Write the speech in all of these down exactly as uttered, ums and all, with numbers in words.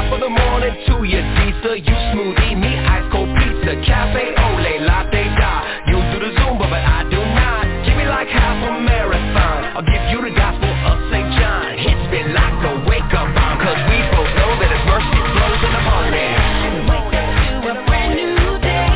of the morning to your Caesar, you smoothie, me ice cold pizza, cafe ole, latte da. You do the Zumba, but I do not. Give me like half a marathon. I'll give you the gospel of Saint John. Hits me like a wake up bomb, cause we both know that his mercy flows in the morning. Wake up to a brand new day.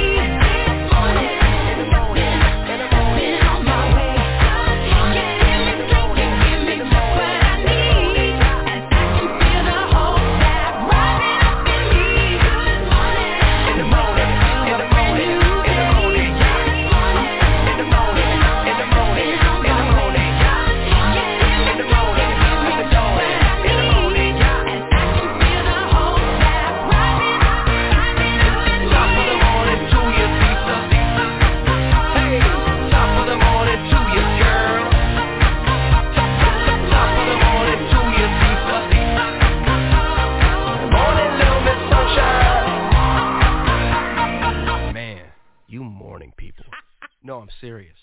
No, I'm serious.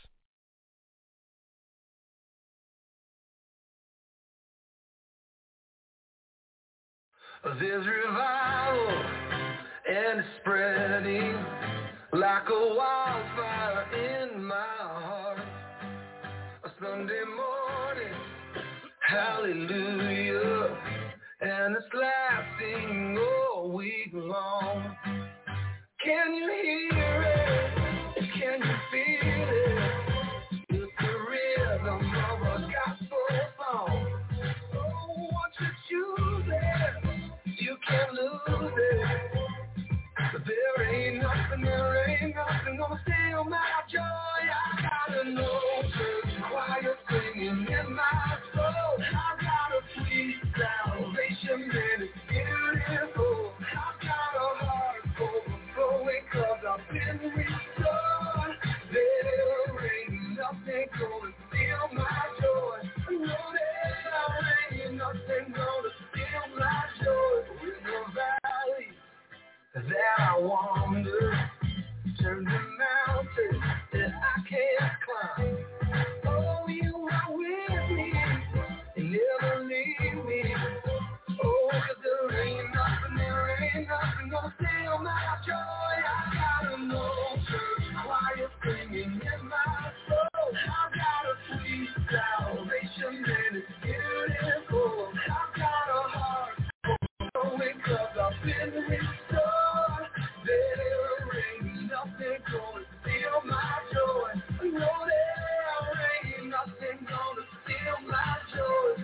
There's revival and it's spreading like a wildfire in my heart. A Sunday morning, hallelujah, and it's lasting all week long. Can you hear it? Can you feel it? It's the rhythm of a gospel song. Oh, once you choose it, you can't lose it. But there ain't nothing, there ain't nothing gonna steal my joy. I got an old church choir singing in my soul. I got a sweet salvation and it's beautiful. I got a heart overflowing cause I've been restored. There ain't nothing gonna steal my joy. No, there ain't nothing gonna steal my joy. In the valley that I wander, turn the mountains that I can't climb. Oh, you are with me, and never leave me. Oh, cause there ain't nothing, there ain't nothing gonna steal my joy. I got an old church choir singing in my soul. I got a sweet salvation and it's beautiful. I got a heart overflowing cause I've been restored. There ain't nothing gonna steal my joy. No, there ain't nothing gonna steal my joy.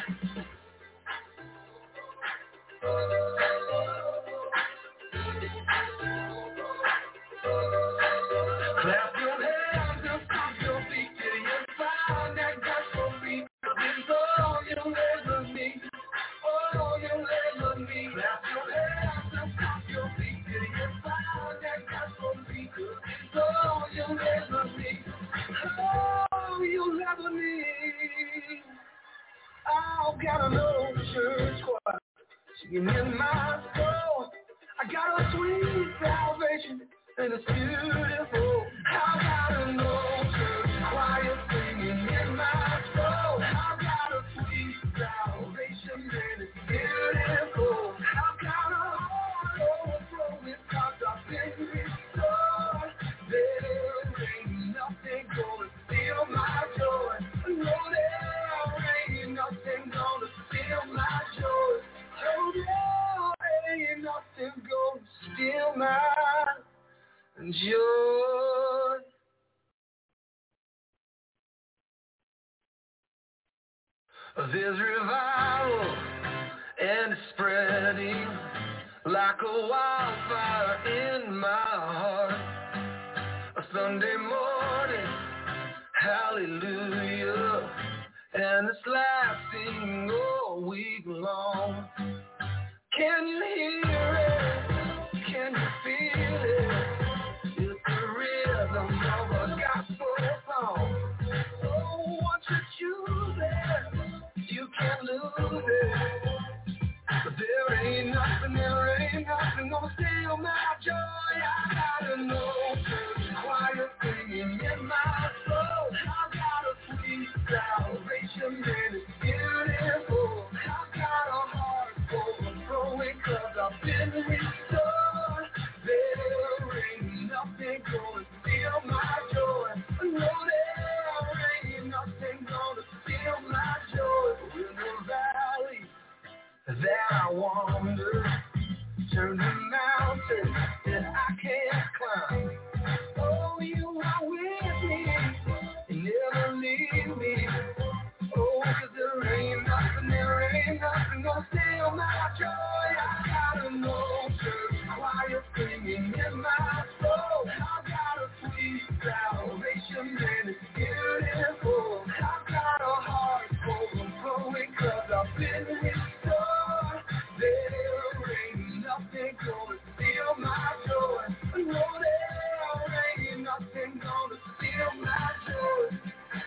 Clap your hands and stomp your feet till you find that gospel beat. It's all you'll ever need. All you'll ever need. Clap your hands and stomp your feet till you find that gospel beat. It's all you'll ever need. All you'll ever need. I've got an old church choir singing in my soul. I got a sweet salvation and it's beautiful. I got an old church choir singing in my soul. I got a sweet salvation and it's beautiful. I got a heart overflowing cause I've been restored. There ain't nothing gonna steal my joy. No, there ain't nothing gonna steal my joy. No, there ain't nothing gonna steal my joy. There's revival and it's spreading like a wildfire in my heart. A Sunday morning, hallelujah, and it's lasting all week long. Can you hear it? Can you feel it? It's the rhythm of a gospel song. Oh, once you choose it, you can't lose it. But there ain't nothing, there ain't nothing gonna steal my joy. I got an old church choir singing in my soul. I got a sweet salvation and it's beautiful. I got a heart overflowing cause been restored. There ain't nothing gonna steal my joy. No, there ain't nothing gonna steal my joy. In the valley that I wander, turn the mountain that I can't climb. Oh, you are with me, you never leave me. Oh, 'cause there ain't nothing, there ain't nothing gonna steal my joy. I got an old church choir singing in my soul. I got a sweet salvation and it's beautiful. I got a heart full of growing 'cause I've been restored. There ain't nothing gonna steal my joy. No, there ain't nothing gonna steal my joy.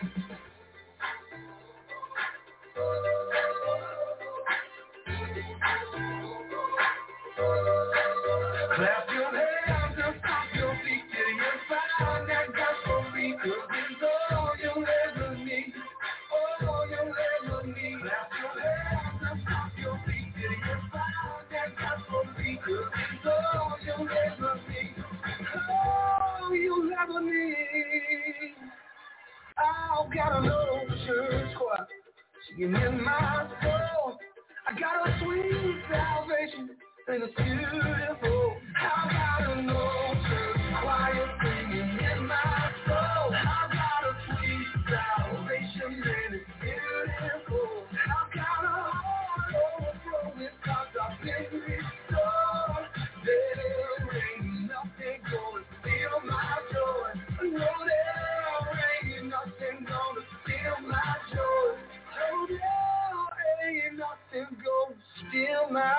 Clap your hands and stomp your feet till you find that gospel beat. 'Cause it's all you'll ever need. All you'll ever need. Clap your hands and stomp your feet till you find that gospel beat. 'Cause it's all you'll ever need. All you'll ever need. I've got an old church choir singing in my soul. I got a sweet salvation and it's beautiful. I got an old church choir singing in my soul. I got a sweet salvation and it's beautiful. I got a heart overflowing 'cause I've been restored. There ain't nothing gonna steal my joy. No, there ain't nothing gonna steal my joy. Oh, there ain't nothing gonna steal my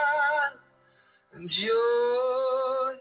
joy.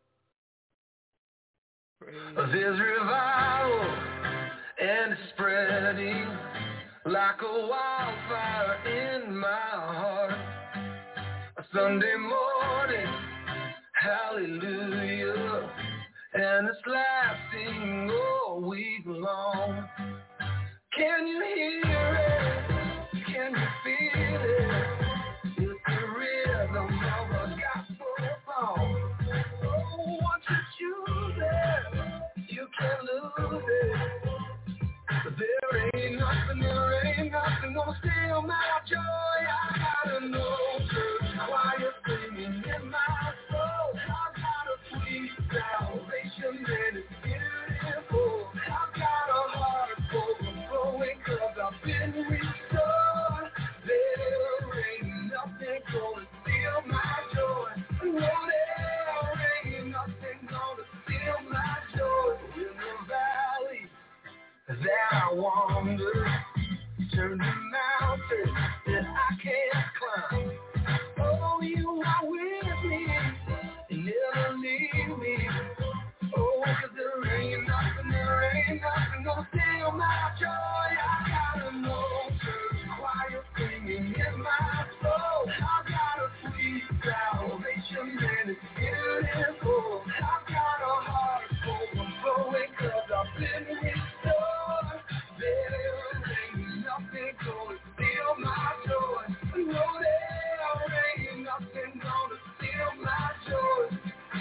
There's revival and it's spreading like a wildfire in my heart. A Sunday morning, hallelujah, and it's lasting all week long. Can you hear it? Can you feel it? It's the rhythm of a gospel song. Oh, once you choose it, you can't lose it. There ain't nothing, there ain't nothing gonna steal my joy. I got an old church choir singing in my soul. I got a sweet salvation and it's beautiful. I got a heart full of growing 'cause I've been restored. There ain't nothing gonna steal my joy. No, there ain't nothing gonna steal my joy. In the valley that I wander, turn the mountain that I can't climb. Oh, you are with me, you never leave me. Oh, 'cause there ain't nothing, there ain't nothing gonna steal my joy. I got an old church choir singing in my soul. I got a sweet salvation and it's beautiful. I got a heart full of growing 'cause I've been restored. There ain't nothing gonna steal my joy. No, there ain't nothing gonna steal my joy.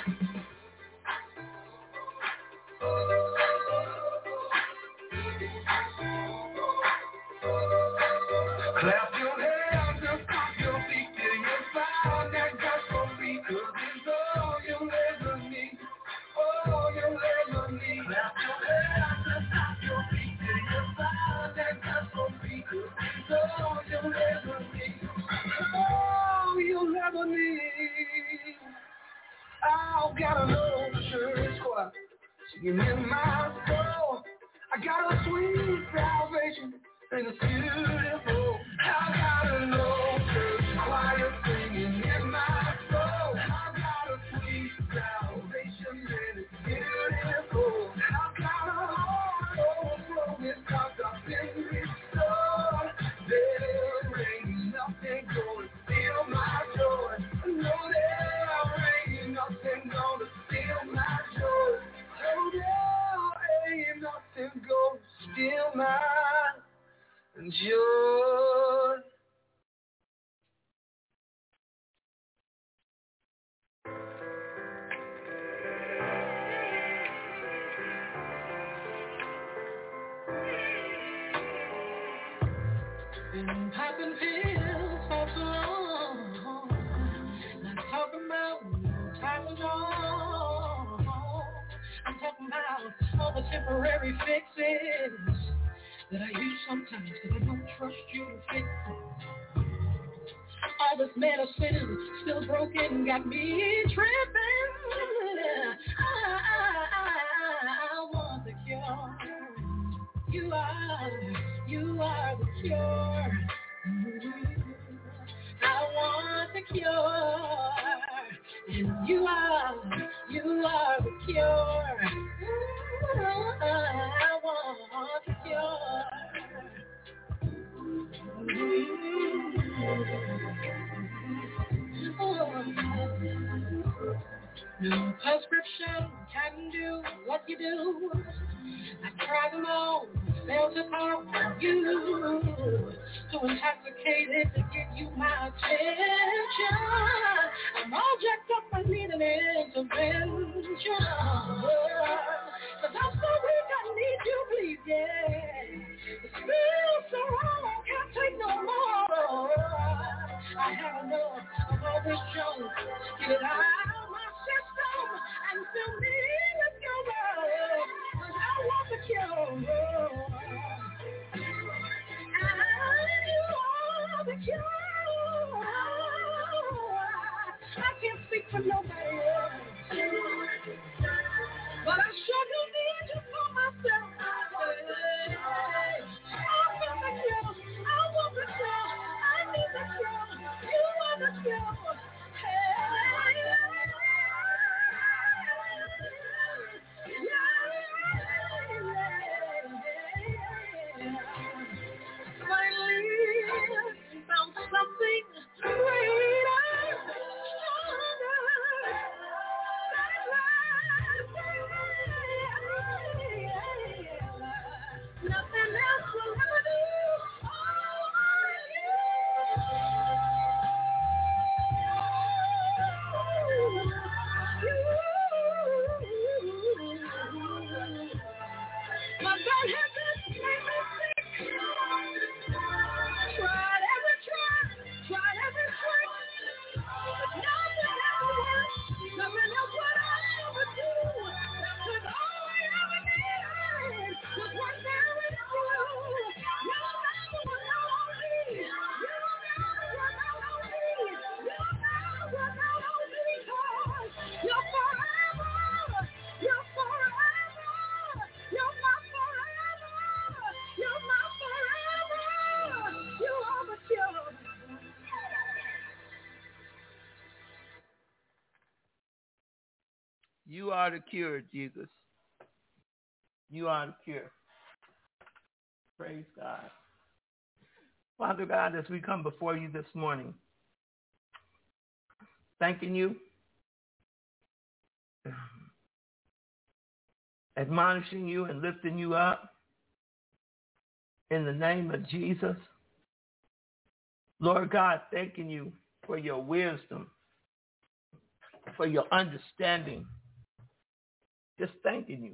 Clap your hands and stomp your feet till you find that gospel beat. 'Cause it's all you'll ever need. All you'll ever need. Clap your hands and stomp your feet till you find that gospel beat. 'Cause it's all you'll ever need. All you'll ever need. I've got an old church choir singing in my soul. I got a sweet salvation and it's beautiful. I got an old church choir singing in my soul. I got a sweet salvation and it's beautiful. I got a heart overflowing 'cause I've been restored. There ain't nothing gonna steal my joy. No, there ain't nothing gonna steal my joy. Oh, there ain't nothing gonna steal my joy. Popping pills for so long. Not talking about Tylenol. I'm talking about all the temporary fixes that I use sometimes because I don't trust you to fix it. All this medicine still broken got me tripping. I, I, I, I want the cure. You are, you are the cure. I want the cure. And you are, you are the cure. I want the cure. No prescription can do what you do. I tried them all, failed to harm you. Too intoxicated to give you my attention. I'm all jacked up, I need an intervention. Cause I'm so weak, I need you, please, yeah. It feels so wrong, I can't take no more. I have enough of all this junk. Get it out of my system and fill me with your love. Cause I want the cure. And you are the cure. I can't speak for nobody else, but I sure do need you for myself. I want the cure. I want the cure. I need the cure. You are the cure. Hey, finally found something greater, stronger. Nothing else will ever do. My God has been sick. Tried every trick, tried every trick. Nothing ever works. Nothing else would I ever do. Cause all I ever needed was one there with you. You never were out on me. You never were out on me. You never were out on me. Cause you're forever. You're forever. You're my forever. You're my forever. You are the cure. You are the cure, Jesus. You are the cure. Praise God. Father God, as we come before you this morning, thanking you, admonishing you and lifting you up in the name of Jesus. Lord God, thanking you for your wisdom, for your understanding. Just thanking you.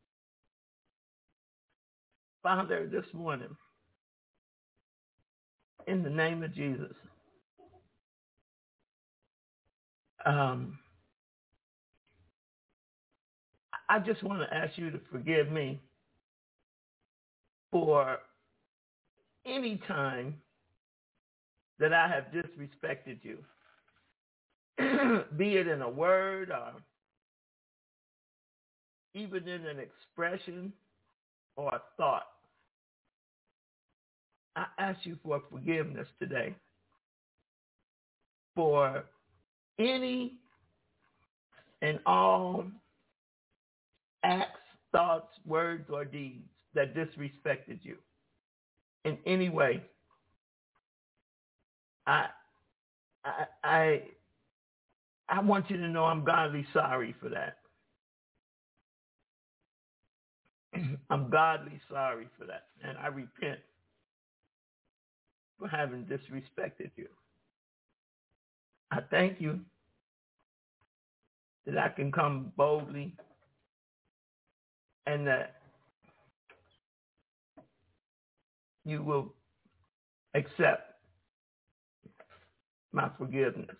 Father, this morning, in the name of Jesus, um, I just want to ask you to forgive me for any time that I have disrespected you, be it in a word or even in an expression or a thought. I ask you for forgiveness today for any and all acts, thoughts, words, or deeds that disrespected you in any way. I, I, I, I want you to know I'm godly sorry for that. I'm godly sorry for that, and I repent for having disrespected you. I thank you that I can come boldly and that you will accept my forgiveness,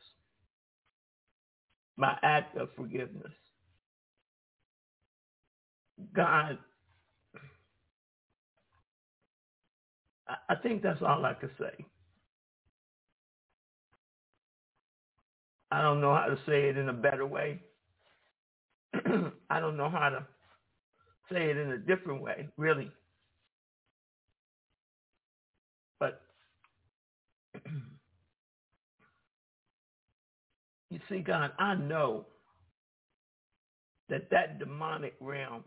my act of forgiveness. God, I think that's all I could say. I don't know how to say it in a better way. I don't know how to say it in a different way, really. But you see, God, I know that that demonic realm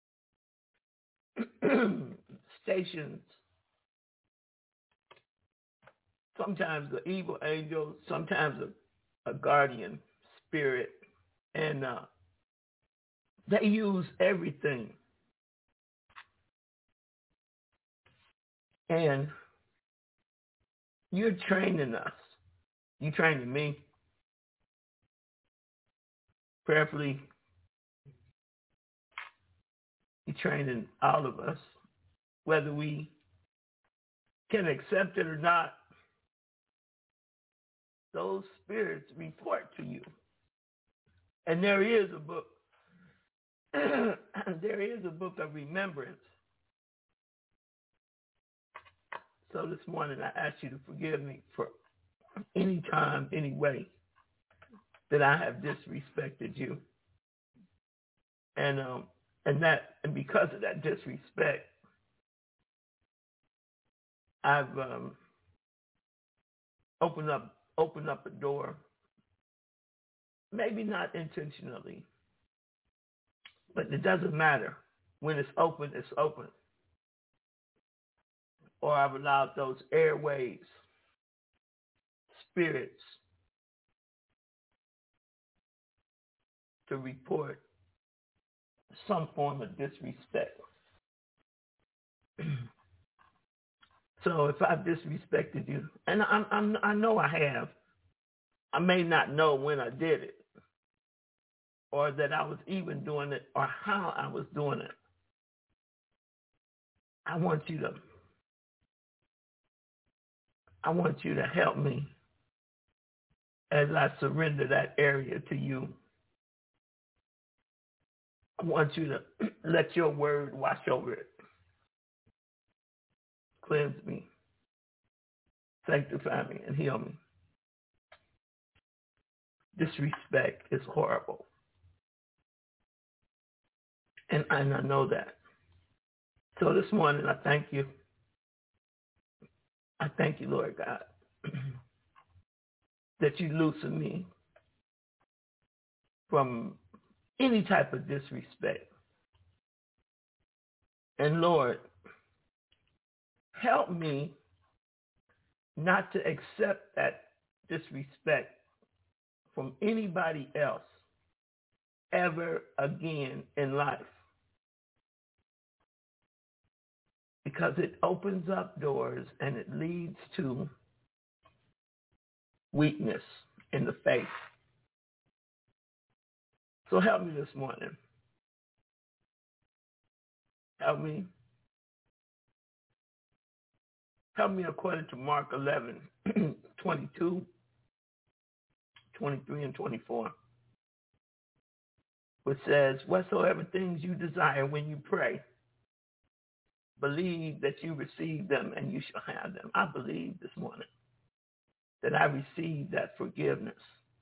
stations sometimes the evil angel, sometimes a, a guardian spirit, and uh, they use everything. And you're training us. You're training me. Prayerfully, you're training all of us, whether we can accept it or not. Those spirits report to you. And there is a book. There is a book of remembrance. So this morning I ask you to forgive me for any time, any way that I have disrespected you. And um and that and because of that disrespect, I've um opened up opened up a door, maybe not intentionally, but it doesn't matter. When it's open, it's open. Or I've allowed those airways, spirits, to report some form of disrespect. So if I've disrespected you, and I'm, I'm, I know I have, I may not know when I did it, or that I was even doing it, or how I was doing it. I want you to, I want you to help me as I surrender that area to you. I want you to let your word wash over it. Cleanse me, sanctify me, and heal me. Disrespect is horrible. And, and I know that. So this morning, I thank you. I thank you, Lord God, that you loosen me from any type of disrespect. And Lord, help me not to accept that disrespect from anybody else ever again in life. Because it opens up doors and it leads to weakness in the faith. So help me this morning. Help me. Help me according to Mark eleven, twenty-two, twenty-three, and twenty-four, which says, whatsoever things you desire when you pray, believe that you receive them and you shall have them. I believe this morning that I received that forgiveness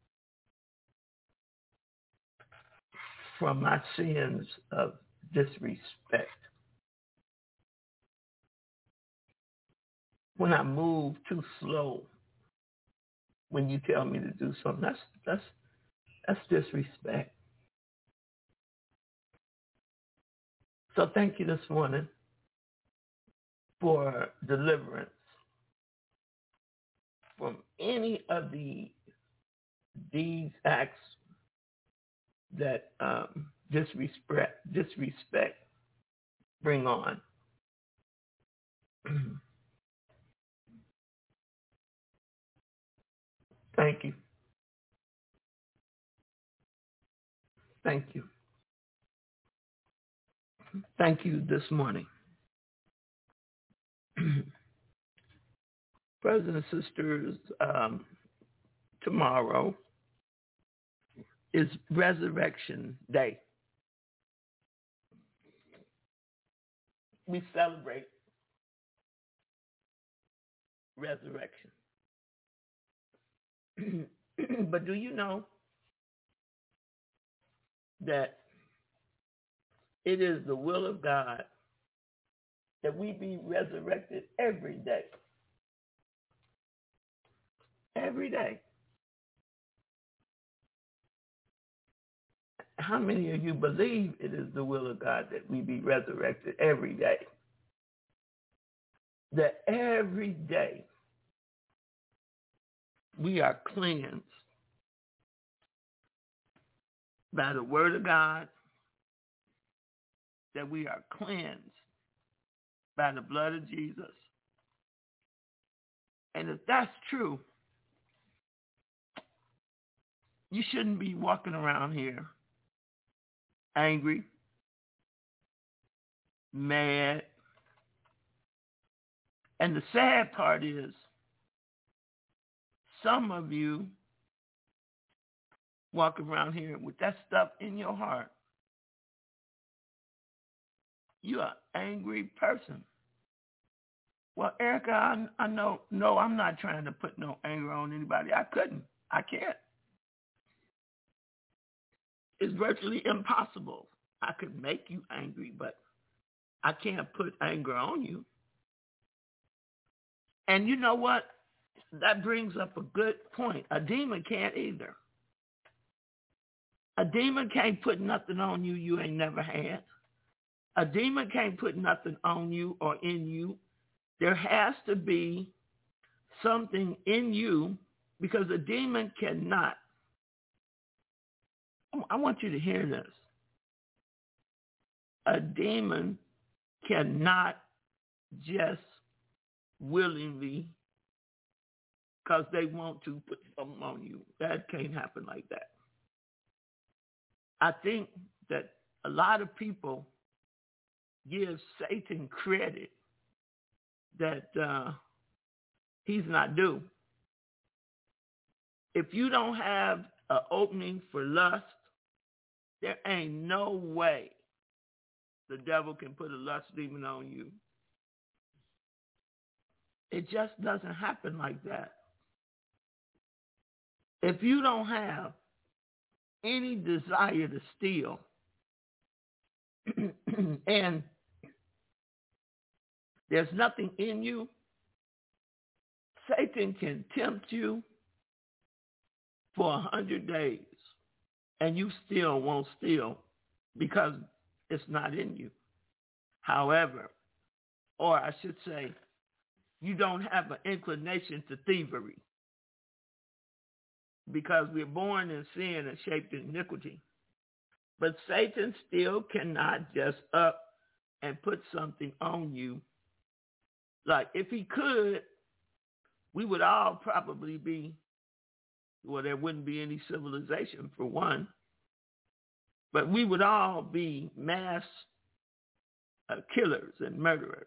from my sins of disrespect. When I move too slow, when you tell me to do something, that's that's that's disrespect. So thank you this morning for deliverance from any of the these acts that um, disrespect disrespect bring on. Thank you. Thank you. Thank you this morning. Brothers and sisters, um, tomorrow is Resurrection Day. We celebrate resurrection. But do you know that it is the will of God that we be resurrected every day? Every day. How many of you believe it is the will of God that we be resurrected every day? That every day we are cleansed by the word of God, that we are cleansed by the blood of Jesus. And if that's true, you shouldn't be walking around here angry, mad. And the sad part is, some of you walk around here with that stuff in your heart. You're an angry person. Well, Erica, I, I know, no, I'm not trying to put no anger on anybody. I couldn't. I can't. It's virtually impossible. I could make you angry, but I can't put anger on you. And you know what? That brings up a good point. A demon can't either. A demon can't put nothing on you you ain't never had. A demon can't put nothing on you or in you. There has to be something in you, because a demon cannot. I want you to hear this. A demon cannot just willingly, because they want to, put something on you. That can't happen like that. I think that a lot of people give Satan credit that uh, he's not due. If you don't have an opening for lust, there ain't no way the devil can put a lust demon on you. It just doesn't happen like that. If you don't have any desire to steal, and there's nothing in you, Satan can tempt you for a hundred days, and you still won't steal because it's not in you. However, or I should say, you don't have an inclination to thievery, because we're born in sin and shaped in iniquity. But Satan still cannot just up and put something on you. Like, if he could, we would all probably be, well, there wouldn't be any civilization for one, but we would all be mass uh, killers and murderers,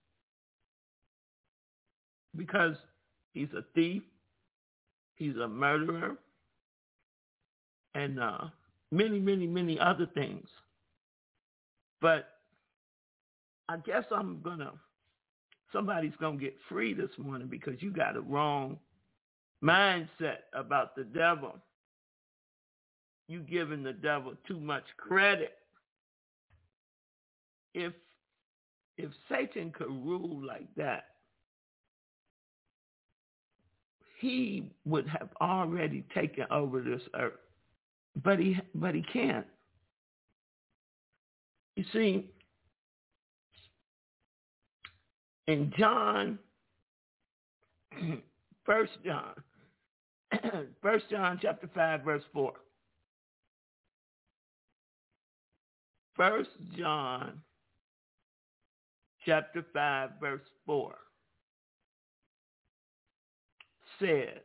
because he's a thief, he's a murderer, and uh, many, many, many other things. But I guess I'm going to, somebody's going to get free this morning, because you got a wrong mindset about the devil. You giving the devil too much credit. If if Satan could rule like that, he would have already taken over this earth. But he but he can't. You see, in John, First John, First John chapter five, verse four. First John chapter five, verse four says,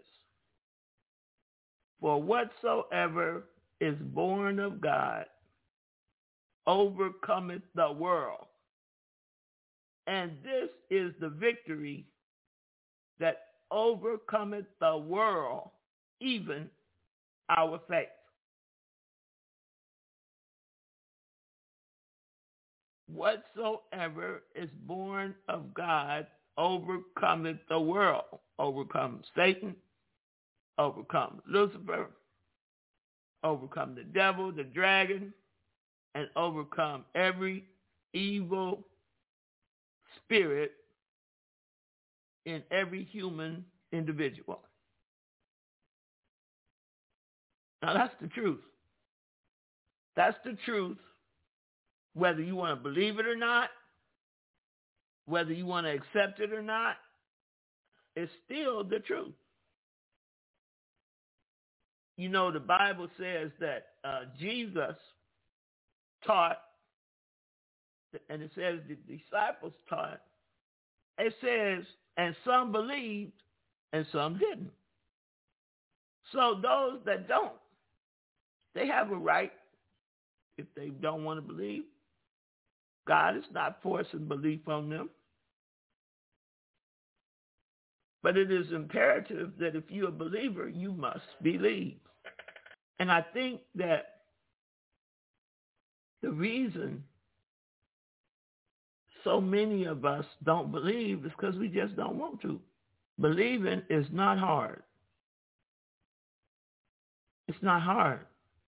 "For whatsoever is born of God overcometh the world. And this is the victory that overcometh the world, even our faith. Whatsoever is born of God overcometh the world. Overcome Satan, overcome Lucifer, overcome the devil, the dragon, and overcome every evil spirit in every human individual. Now that's the truth. That's the truth. Whether you want to believe it or not, whether you want to accept it or not, it's still the truth. You know, the Bible says that uh, Jesus taught, and it says the disciples taught, it says, and some believed and some didn't. So those that don't, they have a right if they don't want to believe. God is not forcing belief on them. But it is imperative that if you're a believer, you must believe. And I think that the reason so many of us don't believe is because we just don't want to. Believing is not hard. It's not hard.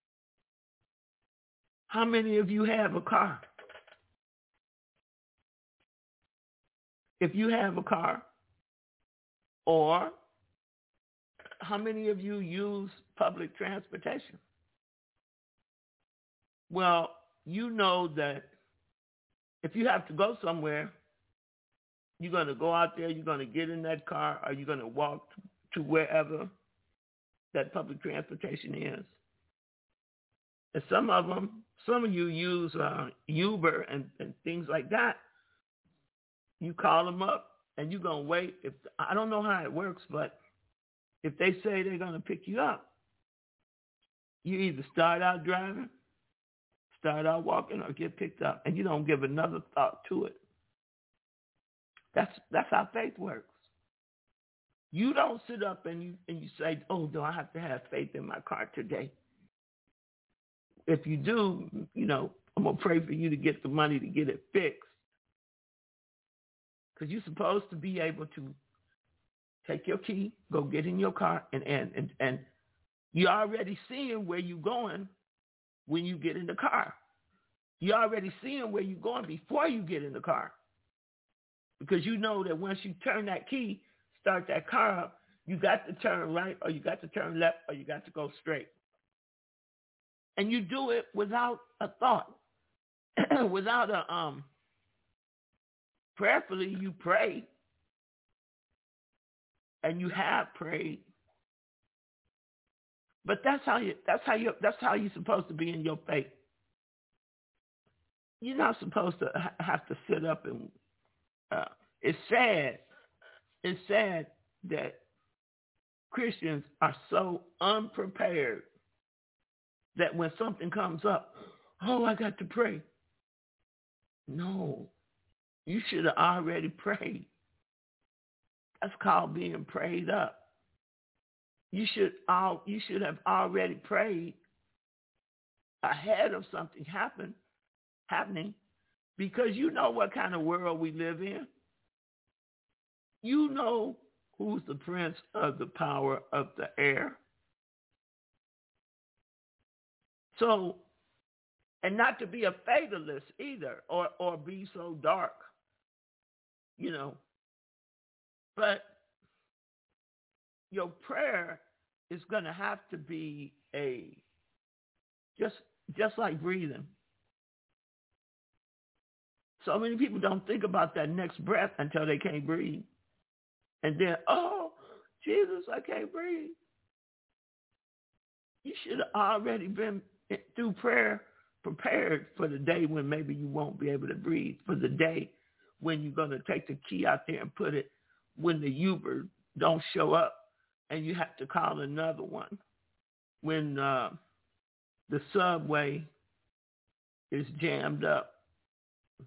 How many of you have a car? If you have a car, or how many of you use public transportation? Well, you know that if you have to go somewhere, you're going to go out there, you're going to get in that car, or you're going to walk to wherever that public transportation is. And some of them, some of you use uh, Uber and, and things like that. You call them up, and you're going to wait. If I don't know how it works, but if they say they're going to pick you up, you either start out driving, start out walking, or get picked up, and you don't give another thought to it. That's that's how faith works. You don't sit up and you and you say, oh, do I have to have faith in my car today? If you do, you know, I'm going to pray for you to get the money to get it fixed. Because you're supposed to be able to take your key, go get in your car, and and and, and you're already seeing where you're going when you get in the car. You're already seeing where you're going before you get in the car. Because you know that once you turn that key, start that car up, you got to turn right, or you got to turn left, or you got to go straight. And you do it without a thought, without a, um, prayerfully you pray, and you have prayed. But that's how you, that's how you, that's how you're supposed to be in your faith. You're not supposed to ha- have to sit up and, uh, it's sad. It's sad that Christians are so unprepared that when something comes up, oh, I got to pray. No, you should have already prayed. That's called being prayed up. You should all you should have already prayed ahead of something happen, happening, because you know what kind of world we live in. You know who's the prince of the power of the air. So, and not to be a fatalist either, or, or be so dark, you know. But your prayer is going to have to be a, just, just like breathing. So many people don't think about that next breath until they can't breathe. And then, oh, Jesus, I can't breathe. You should have already been, through prayer, prepared for the day when maybe you won't be able to breathe, for the day when you're going to take the key out there and put it, when the Uber don't show up and you have to call another one, when uh, the subway is jammed up.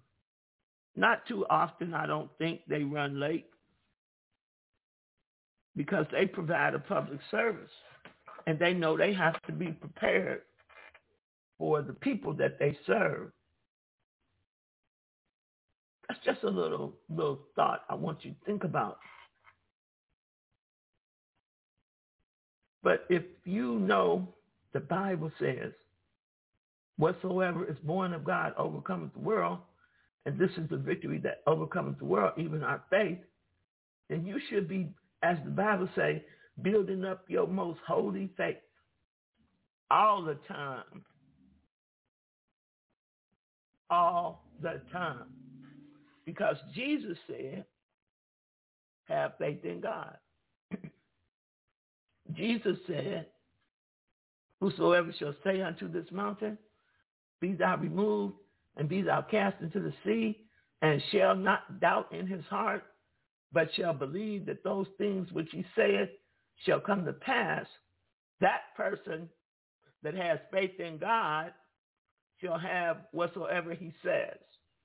Not too often, I don't think, they run late. because they provide a public service, and they know they have to be prepared for the people that they serve. That's just a little little thought I want you to think about. But if you know the Bible says, whatsoever is born of God overcometh the world, and this is the victory that overcometh the world, even our faith, then you should be, as the Bible says, building up your most holy faith all the time. All the time. Because Jesus said, have faith in God. Jesus said, whosoever shall say unto this mountain, be thou removed, and be thou cast into the sea, and shall not doubt in his heart, but shall believe that those things which he saith shall come to pass, that person that has faith in God shall have whatsoever he says.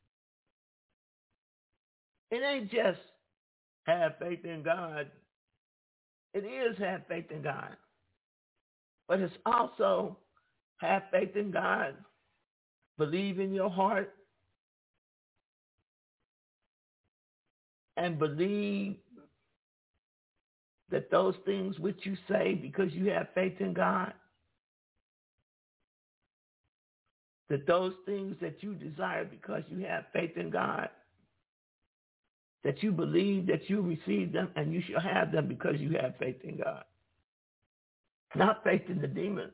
It ain't just have faith in God. It is have faith in God. But it's also have faith in God, believe in your heart, and believe that those things which you say because you have faith in God, that those things that you desire because you have faith in God, that you believe that you receive them and you shall have them because you have faith in God. Not faith in the demons.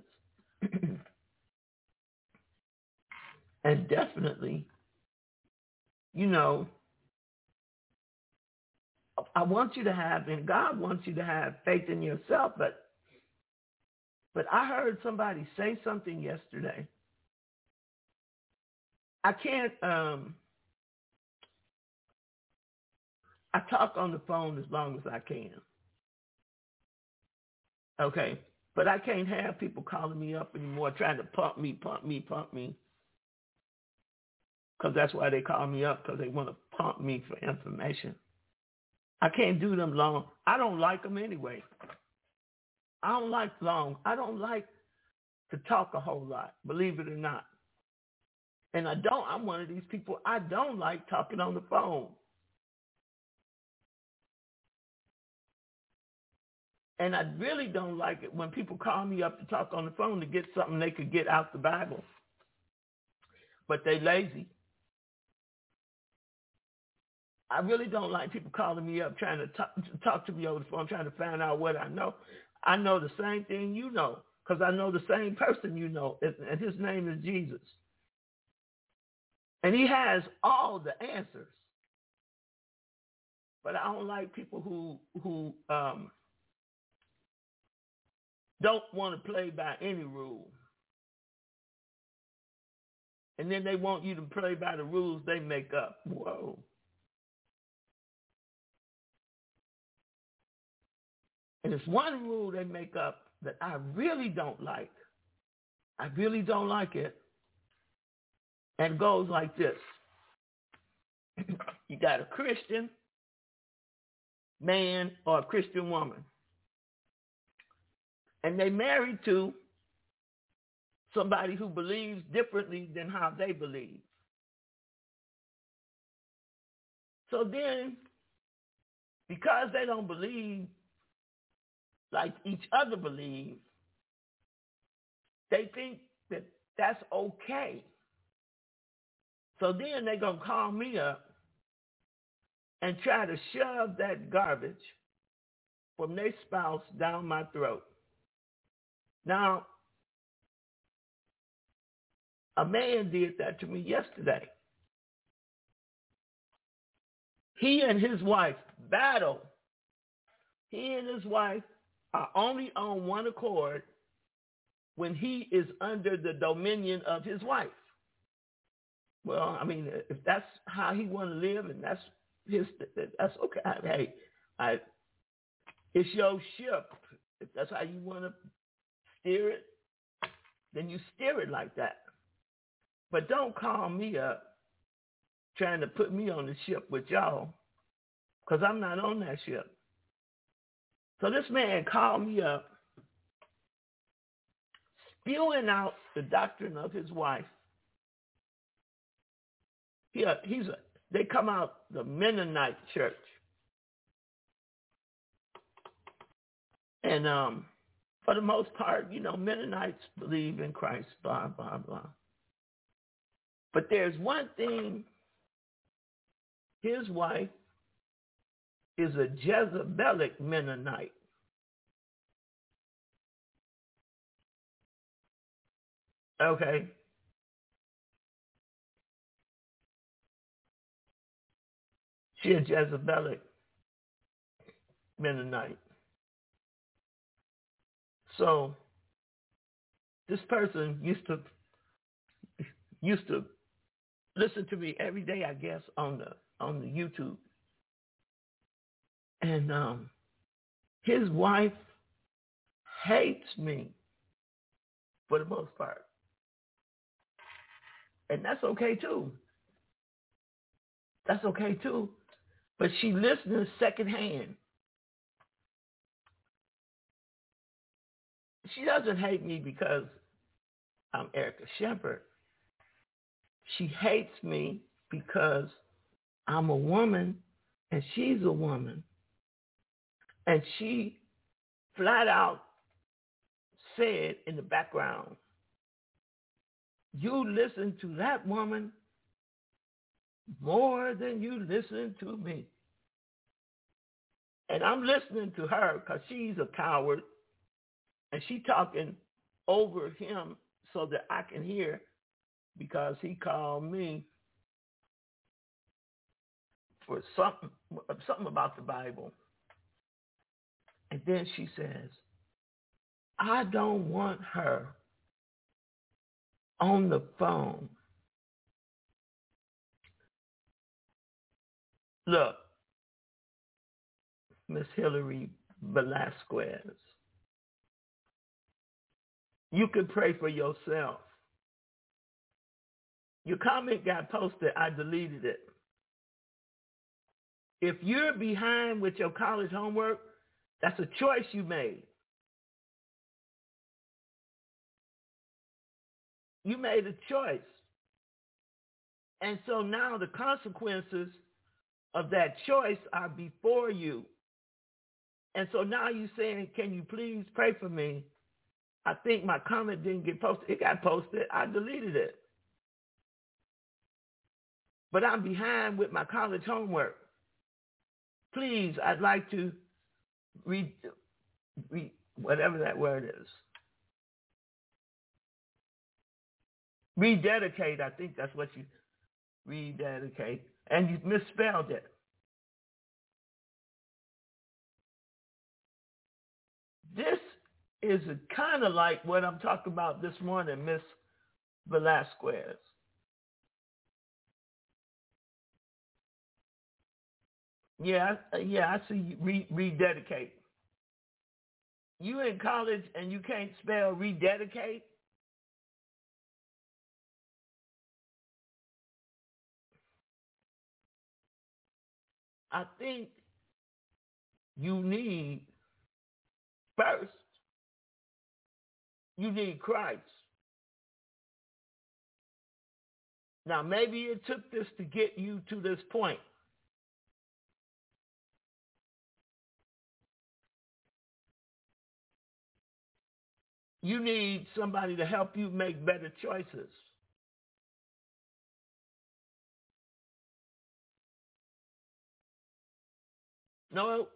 And definitely, you know, I want you to have, and God wants you to have faith in yourself, but but I heard somebody say something yesterday. I can't, um, I talk on the phone as long as I can. Okay, but I can't have people calling me up anymore trying to pump me, pump me, pump me. Because that's why they call me up, because they want to pump me for information. I can't do them long. I don't like them anyway. I don't like long. I don't like to talk a whole lot, believe it or not. And I don't, I'm one of these people, I don't like talking on the phone. And I really don't like it when people call me up to talk on the phone to get something they could get out the Bible. But they lazy. I really don't like people calling me up trying to talk, to talk to me over the phone, trying to find out what I know. I know the same thing you know, because I know the same person you know, and his name is Jesus. And he has all the answers. But I don't like people who who um, don't want to play by any rule. And then they want you to play by the rules they make up. Whoa. And it's one rule they make up that I really don't like. I really don't like it. And it goes like this. You got a Christian man or a Christian woman. And they married to somebody who believes differently than how they believe. So then, because they don't believe like each other believe, they think that that's okay. So then they're going to call me up and try to shove that garbage from their spouse down my throat. Now, a man did that to me yesterday. He and his wife battle. He and his wife are only on one accord when he is under the dominion of his wife. Well, I mean, if that's how he want to live and that's his, that's okay. Hey, I, it's your ship. If that's how you want to steer it, then you steer it like that. But don't call me up trying to put me on the ship with y'all, because I'm not on that ship. So this man called me up, spewing out the doctrine of his wife. He, uh, he's a, they come out the Mennonite church. And um, for the most part, you know, Mennonites believe in Christ, blah, blah, blah. But there's one thing, his wife is a Jezebelic Mennonite. Okay. She a Jezebelic Mennonite. So this person used to used to listen to me every day, I guess, on the on the YouTube. And um, his wife hates me for the most part. And that's okay too. That's okay too. But she listens secondhand. She doesn't hate me because I'm Erica Shepherd. She hates me because I'm a woman and she's a woman. And she flat out said in the background, you listen to that woman more than you listen to me. And I'm listening to her because she's a coward. And she talking over him so that I can hear, because he called me for something, something about the Bible. And then she says, I don't want her on the phone. Look, Miss Hillary Velasquez, you can pray for yourself. Your comment got posted. I deleted it. If you're behind with your college homework, that's a choice you made. You made a choice. And so now the consequences of that choice are before you. And so now you're saying, can you please pray for me? I think my comment didn't get posted. It got posted. I deleted it. But I'm behind with my college homework. Please, I'd like to read, read whatever that word is. Rededicate, I think that's what you, rededicate. And you misspelled it. This is kind of like what I'm talking about this morning, Miss Velasquez. Yeah, yeah, I see you re- rededicate. You in college and you can't spell rededicate? I think you need, first, you need Christ. Now, maybe it took this to get you to this point. You need somebody to help you make better choices. No?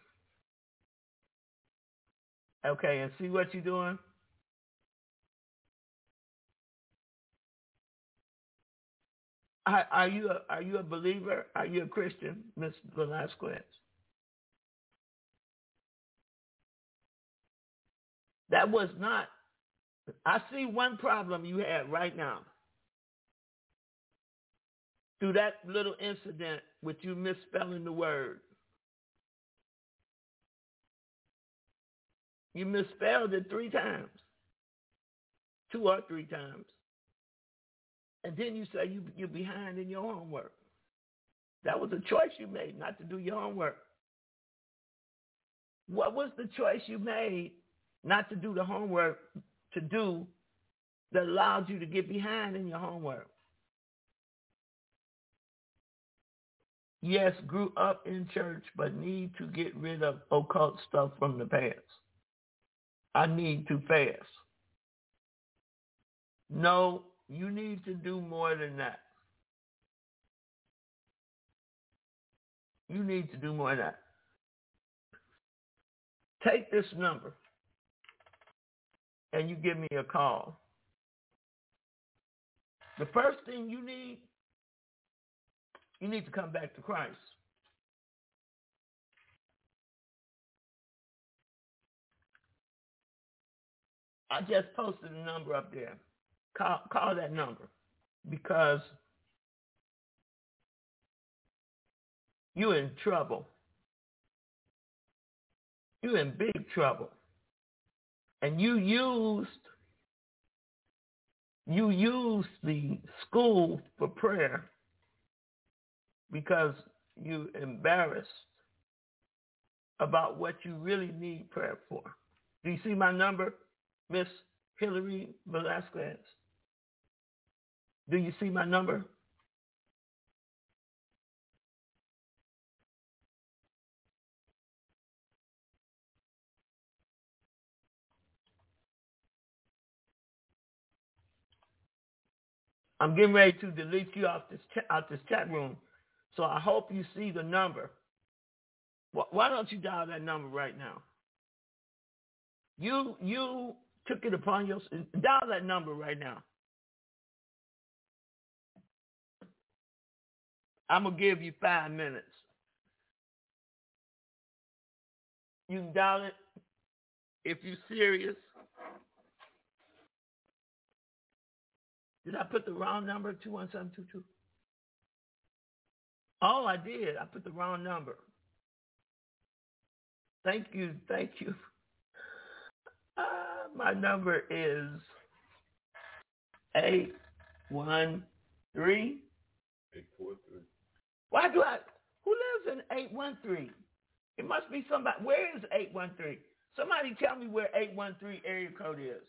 Okay, and see what you're doing? Are, are you a, are you a believer? Are you a Christian, Miss Velasquez? That was not, I see one problem you have right now. Through that little incident with you misspelling the word. You misspelled it three times. Two or three times. And then you say you, you're behind in your homework. That was a choice you made, not to do your homework. What was the choice you made not to do the homework to do that allowed you to get behind in your homework? Yes, grew up in church, but need to get rid of occult stuff from the past. I need to fast. No, you need to do more than that. You need to do more than that. Take this number and you give me a call. The first thing you need, you need to come back to Christ. I just posted a number up there. Call, call that number because you're in trouble. You're in big trouble. And you used you used the school for prayer because you're embarrassed about what you really need prayer for. Do you see my number, Miss Hillary Velasquez? Do you see my number? I'm getting ready to delete you off this ch- out this chat room, so I hope you see the number. Why don't you dial that number right now? You you took it upon yourself. Dial that number right now. I'm gonna give you five minutes. You can dial it if you're serious. Did I put the wrong number, two one seven two two? Oh, I did. I put the wrong number. Thank you. Thank you. Uh, my number is eight one three. eight four three. Why do I? Who lives in eight one three? It must be somebody. Where is eight one three? Somebody tell me where eight one three area code is.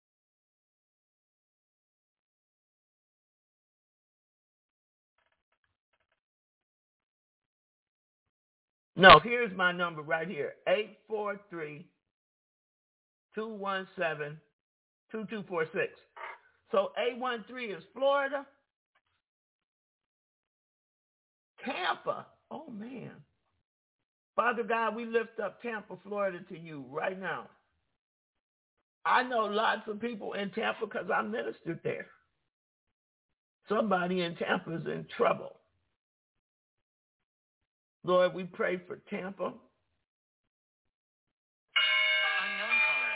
No, here's my number right here, eight four three, two one seven, two two four six. So eight one three is Florida. Tampa. Oh, man. Father God, we lift up Tampa, Florida to you right now. I know lots of people in Tampa because I ministered there. Somebody in Tampa is in trouble. Lord, we pray for Tampa. Unknown caller.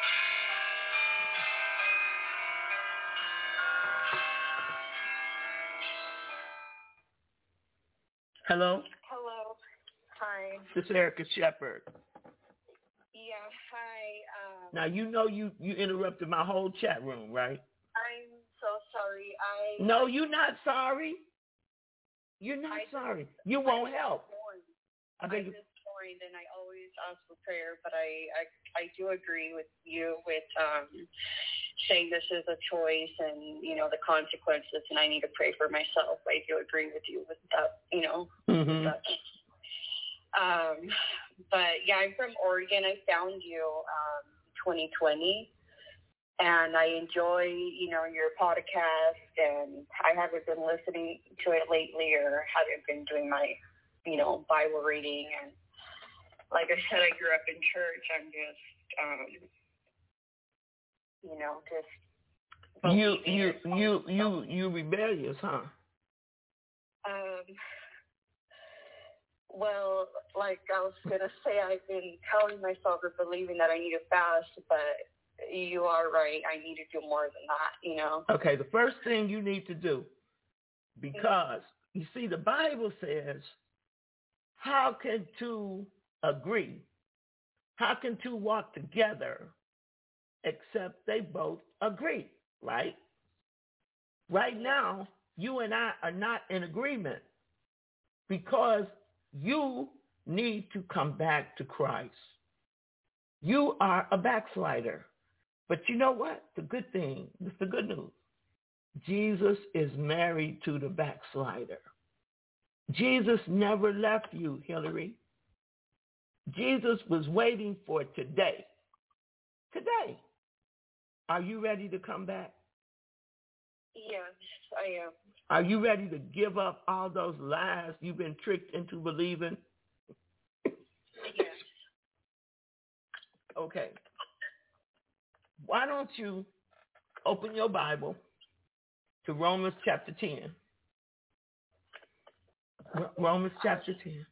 Hello? Hello. Hi. This is Erica Shepherd. Yeah, hi. Um, Now, you know you, you interrupted my whole chat room, right? I'm so sorry. I No, you're not sorry. You're not I, sorry. You won't I help. Joined. I I beg you. just joined, and I always ask for prayer, but I, I, I do agree with you with um, saying this is a choice and, you know, the consequences, and I need to pray for myself. I do agree with you with that, you know. Mm-hmm. That. Um, but, yeah, I'm from Oregon. I found you um, twenty twenty. And I enjoy, you know, your podcast, and I haven't been listening to it lately or haven't been doing my, you know, Bible reading. And like I said, I grew up in church. I'm just, um, you know, just You you you you you rebellious, huh? Um, well, like I was gonna say, I've been telling myself or believing that I need to fast, but you are right. I need to do more than that, you know. Okay, the first thing you need to do, because you see, the Bible says, how can two agree? How can two walk together except they both agree, right? Right now, you and I are not in agreement because you need to come back to Christ. You are a backslider. But you know what? The good thing, it's the good news. Jesus is married to the backslider. Jesus never left you, Hillary. Jesus was waiting for today. Today. Are you ready to come back? Yes, I am. Are you ready to give up all those lies you've been tricked into believing? Yes. Okay. Why don't you open your Bible to Romans chapter ten. Romans chapter ten.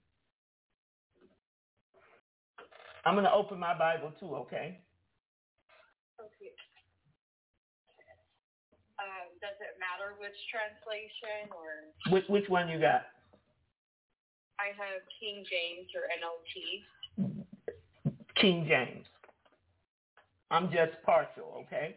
I'm going to open my Bible too, okay? Okay. Um, does it matter which translation or? Which, which one you got? I have King James or N L T. King James. I'm just partial, okay?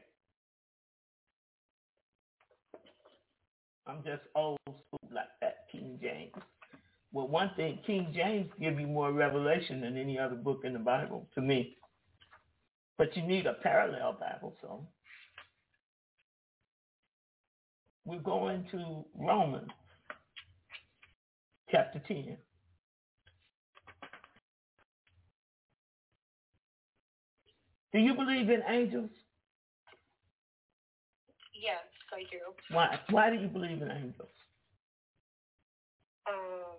I'm just old school like that, King James. Well, one thing, King James give you more revelation than any other book in the Bible, to me. But you need a parallel Bible, so. We're going to Romans chapter ten. Do you believe in angels? Yes, I do. Why? Why do you believe in angels? Um,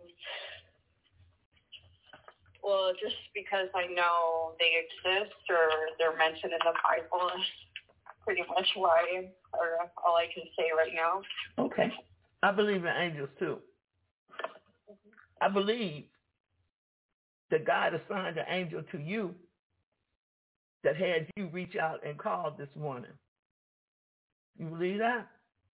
well, just because I know they exist or they're mentioned in the Bible is pretty much why, or all I can say right now. Okay. I believe in angels too. I believe that God assigned an angel to you that had you reach out and call this morning. You believe that?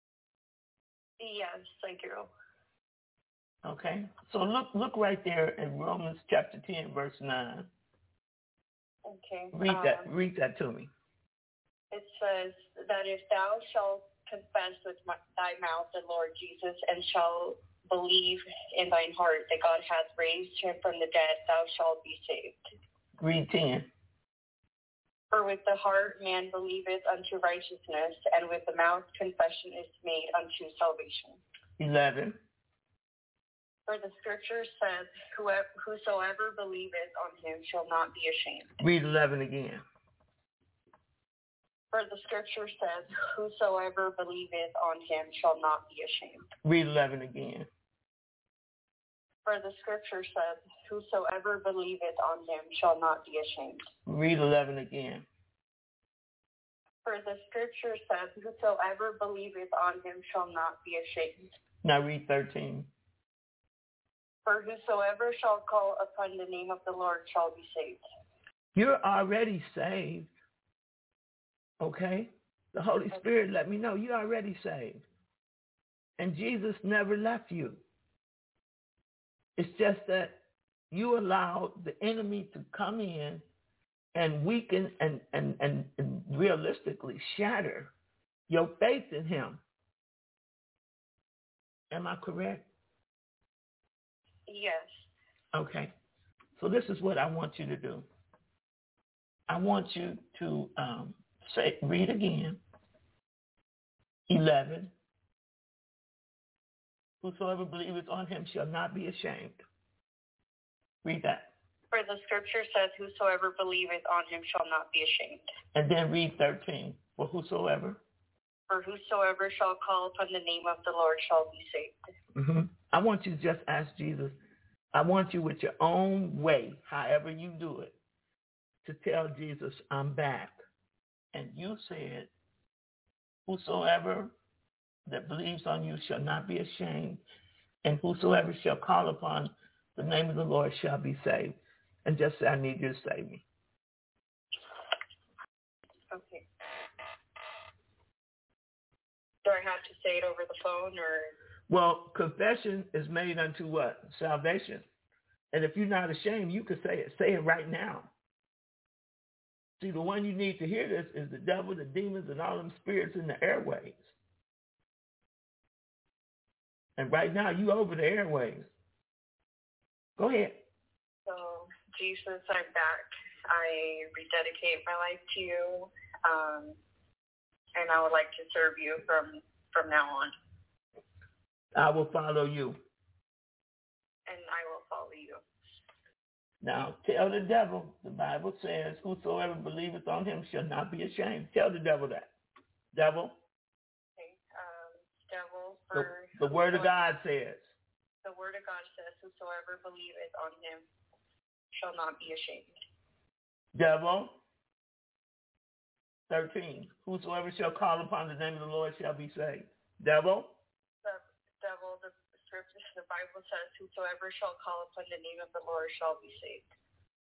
Yes, I do. Okay. So look look right there in Romans chapter ten, verse nine. Okay. Read that um, read that to me. It says that if thou shalt confess with my, thy mouth the Lord Jesus and shalt believe in thine heart that God hath raised him from the dead, thou shalt be saved. Read ten. For with the heart man believeth unto righteousness, and with the mouth confession is made unto salvation. eleven. For the scripture says, whosoever believeth on him shall not be ashamed. Read eleven again. For the scripture says, whosoever believeth on him shall not be ashamed. Read eleven again. For the scripture says, whosoever believeth on him shall not be ashamed. Read eleven again. For the scripture says, whosoever believeth on him shall not be ashamed. Now read thirteen. For whosoever shall call upon the name of the Lord shall be saved. You're already saved. Okay? The Holy Spirit let me know you're already saved. And Jesus never left you. It's just that you allowed the enemy to come in and weaken and, and, and, and realistically shatter your faith in him. Am I correct? Yes. Okay. So this is what I want you to do. I want you to um, say, read again. eleven. Whosoever believeth on him shall not be ashamed. Read that. For the scripture says, whosoever believeth on him shall not be ashamed. And then read thirteen. For whosoever. For whosoever shall call upon the name of the Lord shall be saved. Mm-hmm. I want you to just ask Jesus. I want you with your own way, however you do it, to tell Jesus, I'm back. And you said, whosoever that believes on you shall not be ashamed, and whosoever shall call upon the name of the Lord shall be saved. And just say, I need you to save me. Okay. Do I have to say it over the phone or? Well, confession is made unto what? Salvation. And if you're not ashamed, you can say it. Say it right now. See, the one you need to hear this is the devil, the demons, and all them spirits in the airways. And right now, you over the airways. Go ahead. So, Jesus, I'm back. I rededicate my life to you, um, and I would like to serve you from, from now on. I will follow you. And I will follow you. Now, tell the devil, the Bible says, whosoever believeth on him shall not be ashamed. Tell the devil that. Devil. Okay. Um, devil, The, for the word of God says. The word of God says, whosoever believeth on him shall not be ashamed. Devil. thirteen. Whosoever shall call upon the name of the Lord shall be saved. Devil. The devil, the scripture, the Bible says, whosoever shall call upon the name of the Lord shall be saved.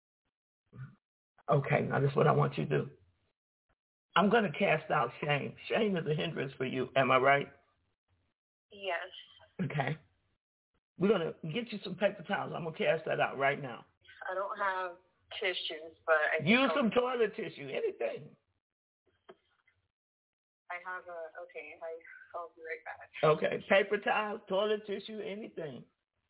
Okay, now this is what I want you to do. I'm going to cast out shame. Shame is a hindrance for you. Am I right? Yes. Okay. We're going to get you some paper towels. I'm going to cast that out right now. I don't have tissues, but I Use I'll, some toilet tissue, anything. I have a, okay, I, I'll be right back. Okay, paper towels, toilet tissue, anything.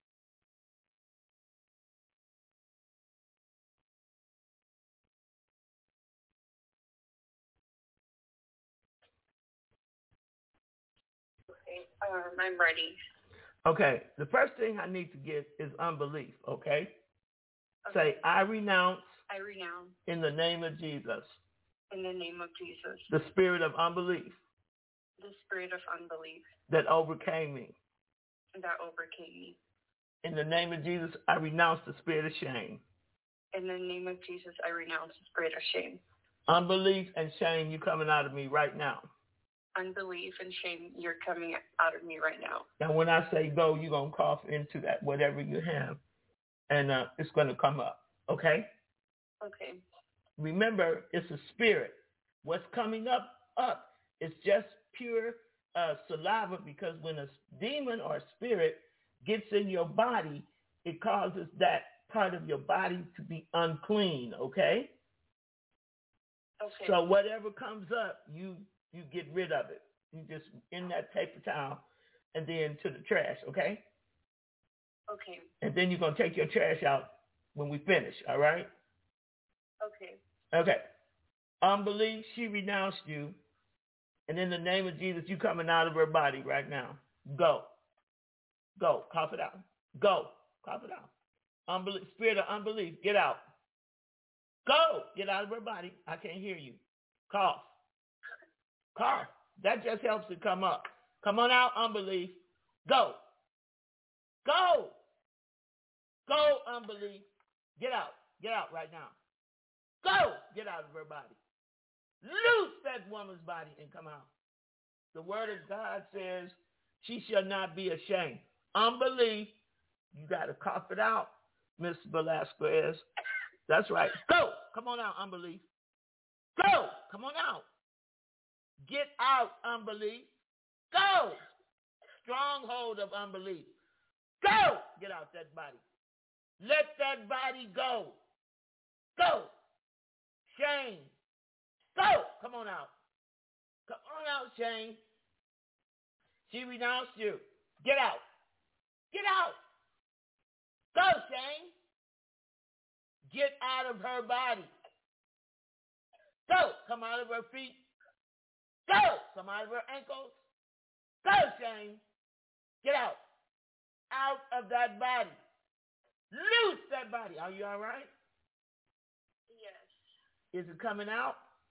Okay, um, I'm ready. Okay, the first thing I need to get is unbelief, okay? Okay. Say, I renounce I renounce in the name of Jesus in the name of Jesus the spirit of unbelief the spirit of unbelief that overcame me. that overcame me. In the name of Jesus, I renounce the spirit of shame. In the name of Jesus, I renounce the spirit of shame. Unbelief and shame, you coming out of me right now. Unbelief and shame, you're coming out of me right now. And when I say go, you're going to cough into that, whatever you have, and uh, it's going to come up, okay? Okay. Remember, it's a spirit. What's coming up, up is just pure uh, saliva, because when a demon or a spirit gets in your body, it causes that part of your body to be unclean, okay? Okay. So whatever comes up, you you get rid of it. You just in that paper towel and then to the trash, okay? Okay. And then you're going to take your trash out when we finish, all right? Okay. Okay. Unbelief, she renounced you. And in the name of Jesus, you coming out of her body right now. Go. Go. Cough it out. Go. Cough it out. Unbelief, spirit of unbelief, get out. Go. Get out of her body. I can't hear you. Cough. Cough. That just helps it come up. Come on out, unbelief. Go. Go. Go, unbelief. Get out. Get out right now. Go. Get out of her body. Loose that woman's body and come out. The word of God says she shall not be ashamed. Unbelief, you got to cough it out, Miss Velasquez. That's right. Go. Come on out, unbelief. Go. Come on out. Get out, unbelief. Go. Stronghold of unbelief. Go. Get out that body. Let that body go. Go. Shame. Go. Come on out. Come on out, Shane. She renounced you. Get out. Get out. Go, Shane. Get out of her body. Go. Come out of her feet. Go. Come out of her ankles. Go, Shane. Get out. Out of that body. Loose that body. Are you all right? Yes. Is it coming out?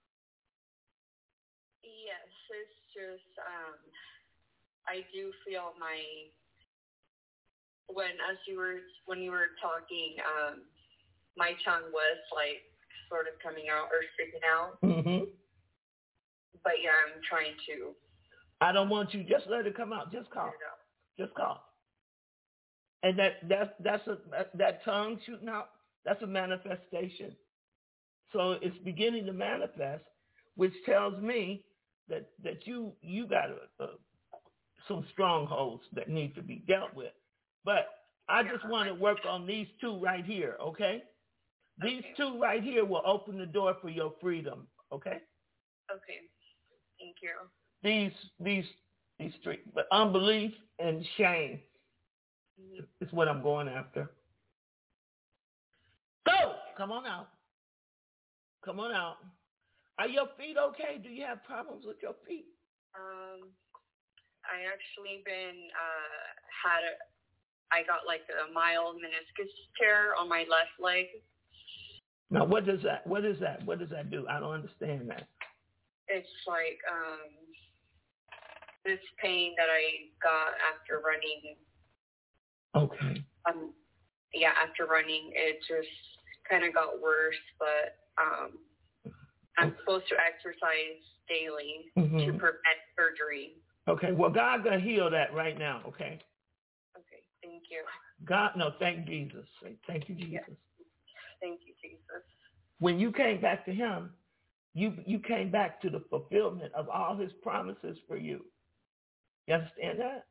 Yes. It's just, um, I do feel my, when, as you were, when you were talking, um, my tongue was like sort of coming out or speaking out. Mm-hmm. But yeah, I'm trying to. I don't want you. Just let it come out. Just cough. Just cough. And that that's that's a that, that tongue shooting out. That's a manifestation. So it's beginning to manifest, which tells me that that you you got a, a, some strongholds that need to be dealt with. But I just yeah. want to work on these two right here. Okay. These okay. two right here will open the door for your freedom. Okay. Okay. Thank you. These, these, these three, but unbelief and shame mm-hmm. is what I'm going after. Go! Come on out. Come on out. Are your feet okay? Do you have problems with your feet? Um, I actually been uh had a I got like a mild meniscus tear on my left leg. Now, what does that? What is that? What does that do? I don't understand that. It's like um this pain that I got after running. Okay. Um, yeah, after running, it just kind of got worse, but um, I'm supposed to exercise daily mm-hmm. to prevent surgery. Okay. Well, God gonna heal that right now. Okay. Okay. Thank you. God, no, thank Jesus. Thank you, Jesus. Yes. Thank you, Jesus. When you came back to Him, you you came back to the fulfillment of all His promises for you. You understand that?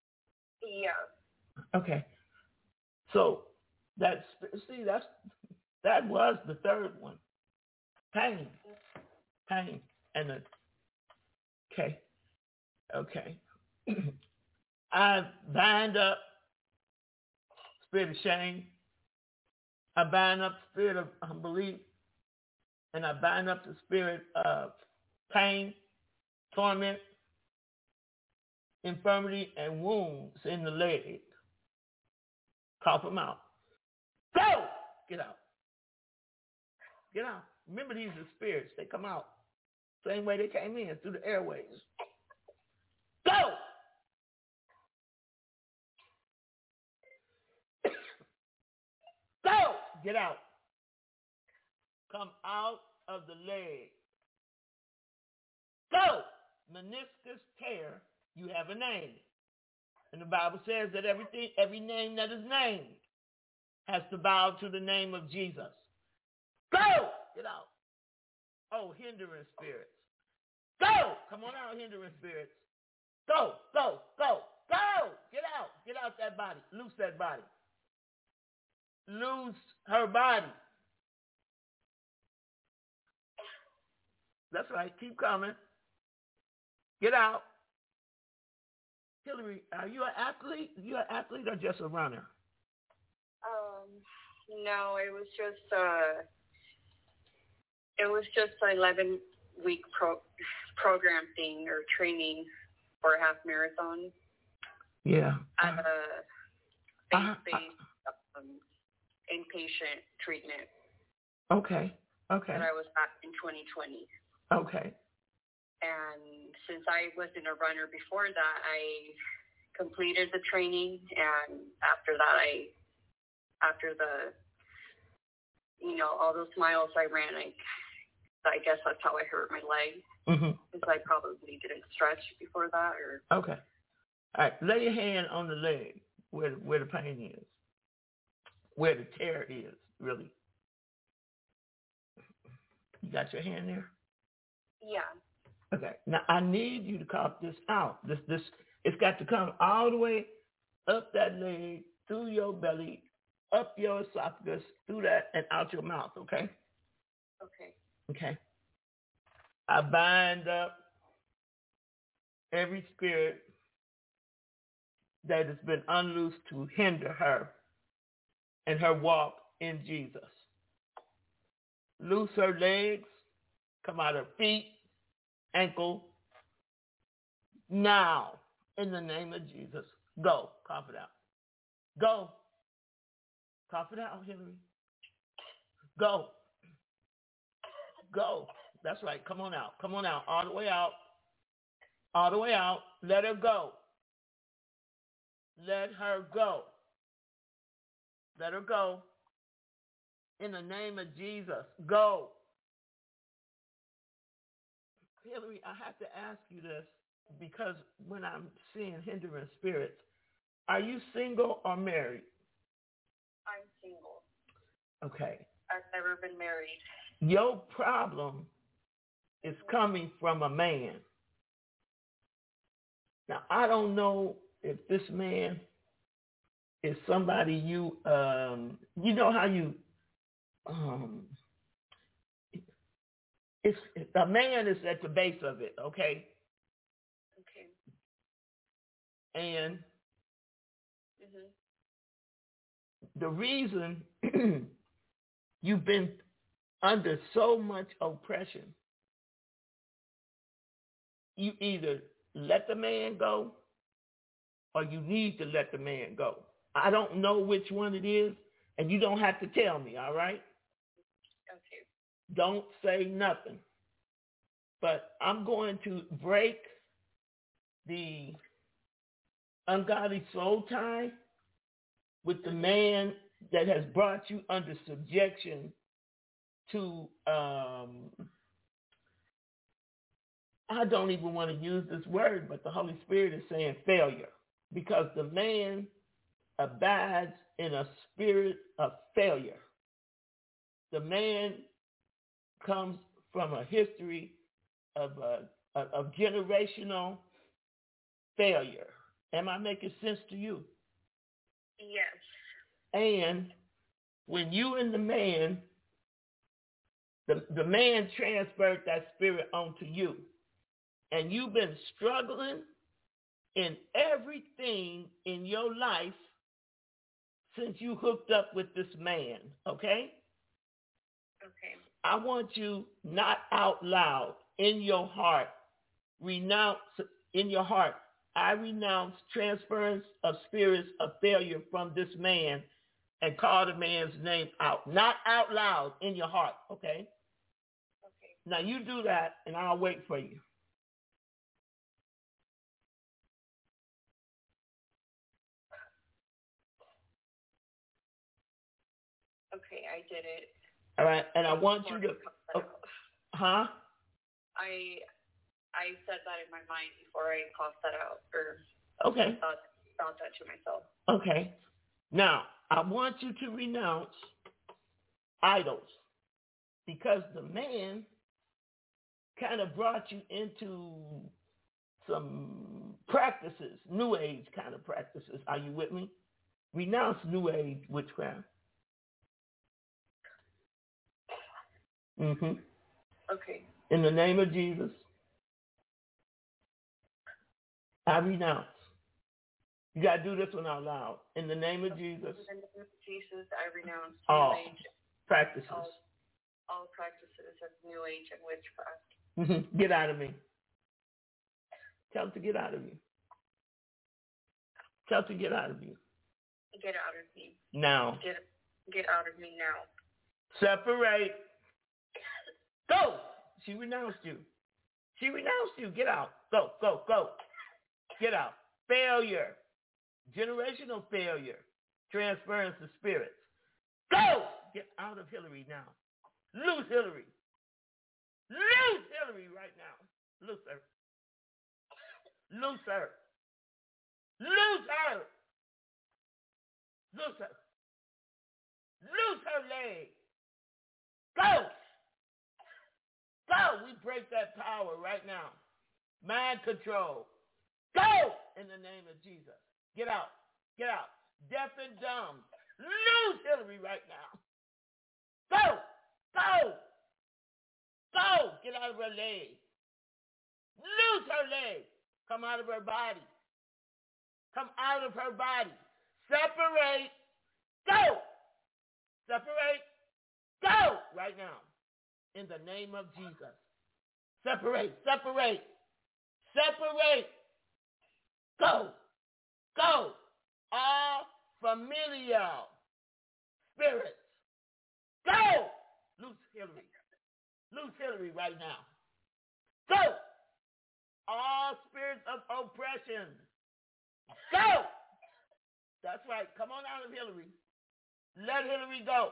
Yeah. Okay. So that's see that's that was the third one. Pain. Pain. And the okay. Okay. I bind up spirit of shame. I bind up spirit of unbelief. And I bind up the spirit of pain, torment, infirmity, and wounds in the leg. Cough them out. Go! Get out. Get out. Remember, these are spirits. They come out same way they came in, through the airways. Go! Go! Get out. Come out of the leg. Go! Meniscus tear, you have a name. And the Bible says that everything, every name that is named has to bow to the name of Jesus. Go! Get out. Oh, hindering spirits. Go! Come on out, hindering spirits. Go, go, go, go! Get out. Get out that body. Loose that body. Loose her body. That's right. Keep coming. Get out. Hillary, are you an athlete? You an athlete or just a runner? Um, no, it was just uh, it was just an eleven week pro- program thing or training for a half marathon. Yeah. At a faith-based uh, um, inpatient treatment. Okay. Okay. That I was at in twenty twenty. Okay. And since I wasn't a runner before that, I completed the training, and after that, I, after the, you know, all those miles I ran, I, I guess that's how I hurt my leg, mm-hmm. because I probably didn't stretch before that, or. Okay. All right. Lay your hand on the leg where where the pain is, where the tear is, really. You got your hand there? Yeah. Okay. Now I need you to cough this out. This this it's got to come all the way up that leg, through your belly, up your esophagus, through that, and out your mouth. Okay. Okay. Okay. I bind up every spirit that has been unloosed to hinder her and her walk in Jesus. Loose her legs, come out her feet, ankle. Now, in the name of Jesus, go. Cough it out. Go. Cough it out, Hillary. Go. Go. That's right. Come on out. Come on out. All the way out. All the way out. Let her go. Let her go. Let her go. In the name of Jesus, go. Hillary, I have to ask you this because when I'm seeing hindering spirits, are you single or married? I'm single. Okay. I've never been married. Your problem is coming from a man. Now, I don't know if this man is somebody you, um, you know how you, um, it's, a man is at the base of it, okay? Okay. And mm-hmm. the reason you've been under so much oppression, you either let the man go or you need to let the man go. I don't know which one it is, and you don't have to tell me, all right? Okay. Don't say nothing. But I'm going to break the ungodly soul tie with the man that has brought you under subjection to, um, I don't even want to use this word, but the Holy Spirit is saying failure, because the man abides in a spirit of failure. The man comes from a history of, uh, of generational failure. Am I making sense to you? Yes. And when you and the man, the, the man transferred that spirit onto you, and you've been struggling in everything in your life since you hooked up with this man, okay? Okay. I want you not out loud in your heart, renounce in your heart, I renounce transference of spirits of failure from this man and call the man's name out. Not out loud in your heart, okay? Okay. Now you do that and I'll wait for you. Okay, I did it. All right, and I want you to, oh, huh? I I said that in my mind before I tossed that out, or Okay. thought, thought that to myself. Okay. Now, I want you to renounce idols, because the man kind of brought you into some practices, New Age kind of practices. Are you with me? Renounce New Age witchcraft. Mm-hmm. Okay. In the name of Jesus, I renounce. You got to do this one out loud. In the name of Jesus. In the name of Jesus, I renounce all New Age. Practices. All, all practices of New Age and witchcraft. Mm-hmm. Get out of me. Tell them to get out of you. Tell them to get out of you. Get out of me. Now. Get, get out of me now. Separate. Go. She renounced you. She renounced you. Get out. Go, go, go. Get out. Failure. Generational failure. Transference of spirits. Go. Get out of Hillary now. Loose Hillary. Loose Hillary right now. Loose her. Loose her. Loose her. Loose her. Loose her leg. Go. Go. We break that power right now. Mind control. Go in the name of Jesus. Get out. Get out. Deaf and dumb. Lose Hillary right now. Go. Go. Go. Get out of her leg. Lose her leg. Come out of her body. Come out of her body. Separate. Go. Separate. Go right now. In the name of Jesus. Separate. Separate. Separate. Go. Go. All familial spirits. Go. Loose Hillary. Loose Hillary right now. Go. All spirits of oppression. Go. That's right. Come on out of Hillary. Let Hillary go.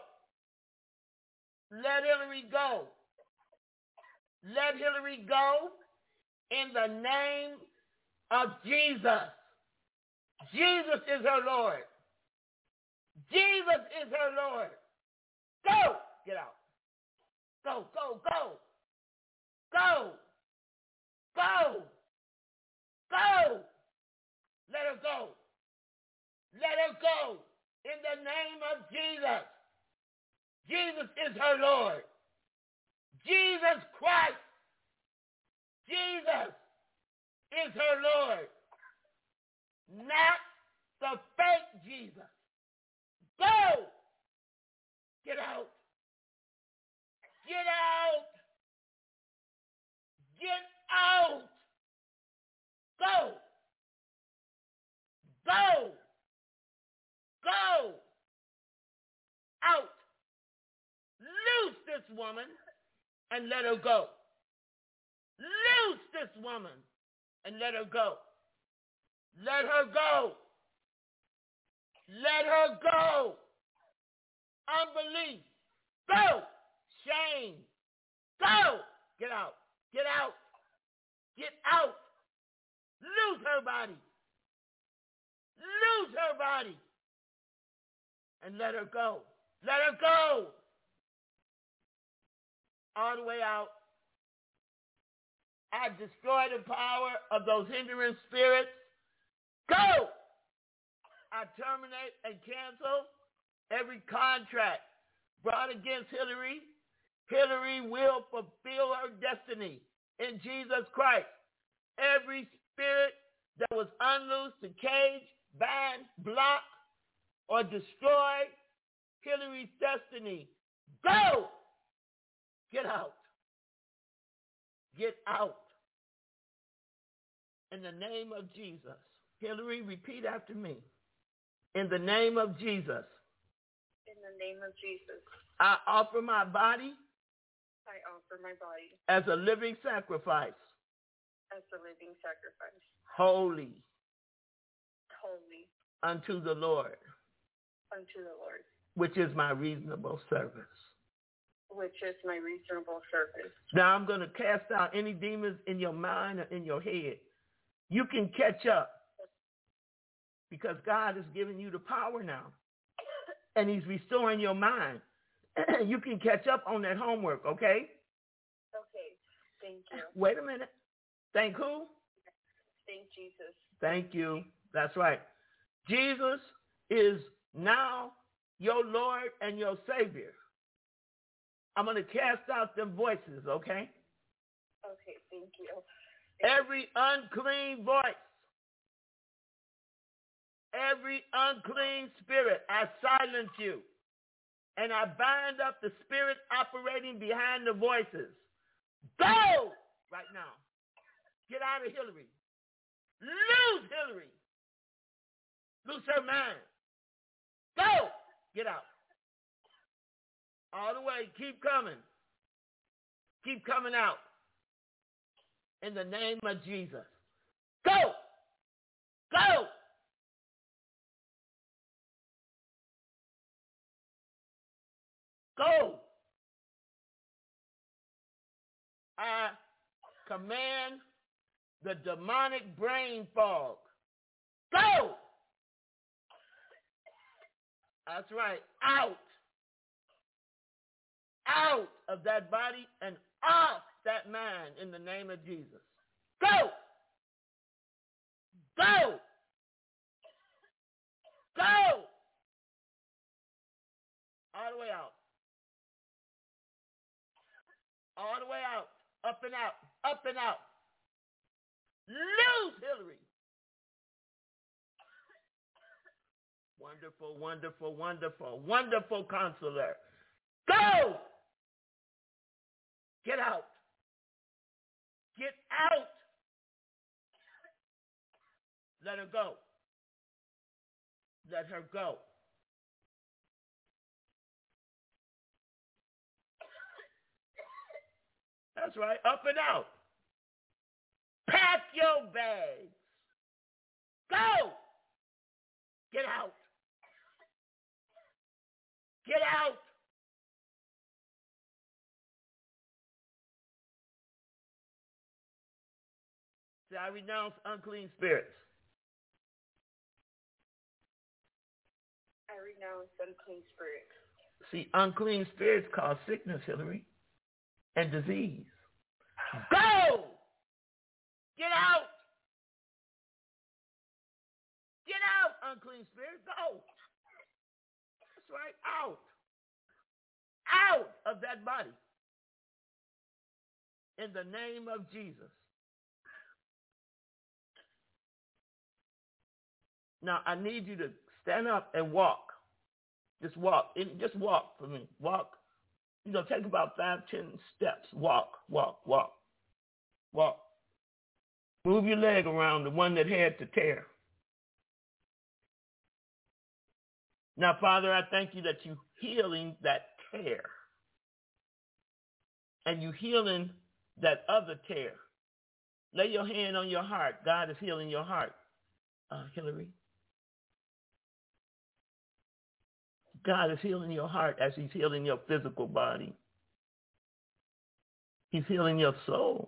Let Hillary go. Let Hillary go in the name of Jesus. Jesus is her Lord. Jesus is her Lord. Go. Get out. Go, go, go. Go. Go. Go. Let her go. Let her go in the name of Jesus. Jesus is her Lord. Jesus Christ. Jesus is her Lord. Not the fake Jesus. Go. Get out. get out. Get out. Go. Go. Go. Out. Loose this woman and let her go. Loose this woman and let her go. Let her go. Let her go. Unbelief. Go. Shame. Go. Get out. Get out. Get out. Lose her body. Lose her body. And let her go. Let her go. All the way out. I destroy the power of those hindering spirits. Go! I terminate and cancel every contract brought against Hillary. Hillary will fulfill her destiny in Jesus Christ. Every spirit that was unloosed to cage, bind, block, or destroy Hillary's destiny, go! Get out. Get out. In the name of Jesus. Hillary, repeat after me. In the name of Jesus. In the name of Jesus. I offer my body. I offer my body. As a living sacrifice. As a living sacrifice. Holy. Holy. Unto the Lord. Unto the Lord. Which is my reasonable service. Which is my reasonable service. Now I'm going to cast out any demons in your mind or in your head. You can catch up because God has given you the power now. And he's restoring your mind. You can catch up on that homework, okay? Okay. Thank you. Wait a minute. Thank who? Thank Jesus. Thank you. That's right. Jesus is now your Lord and your Savior. I'm going to cast out them voices, okay? Okay, thank you. Every unclean voice, every unclean spirit, I silence you. And I bind up the spirit operating behind the voices. Go right now. Get out of Hillary. Lose Hillary. Lose her mind. Go. Get out. All the way. Keep coming. Keep coming out. In the name of Jesus. Go. Go. Go. I command the demonic brain fog. Go. That's right. Out. Out of that body and off that mind in the name of Jesus. Go. Go. Go. All the way out. All the way out. Up and out. Up and out. Lose Hillary. Wonderful, wonderful, wonderful, wonderful counselor. Go! Get out. Get out. Let her go. Let her go. That's right. Up and out. Pack your bags. Go. Get out. Get out. See, I renounce unclean spirits. I renounce unclean spirits. See, unclean spirits cause sickness, Hillary, and disease. Go! Get out! Get out, unclean spirit. Go! That's right, out. Out of that body. In the name of Jesus. Now, I need you to stand up and walk. Just walk. Just walk for me. Walk You know, take about five, ten steps. Walk, walk, walk, walk. Move your leg around, the one that had the tear. Now, Father, I thank you that you healing that tear. And you healing that other tear. Lay your hand on your heart. God is healing your heart. Uh, Hillary. God is healing your heart as he's healing your physical body. He's healing your soul.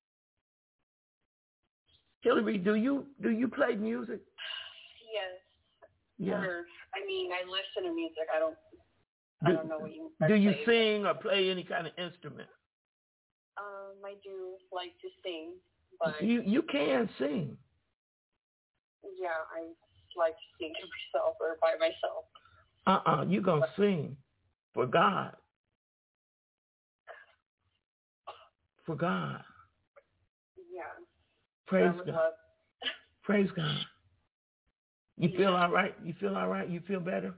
Hillary, do you do you play music? Yes. Yeah. Or, I mean, I listen to music. I don't. I Do, don't know what you. do you play. sing or play any kind of instrument? Um, I do like to sing, but You you can sing. yeah, I like to sing to myself or by myself. Uh-uh, you're going to sing for God. For God. Yeah. Praise I would God. love- Praise God. You feel all right? You feel all right? You feel better?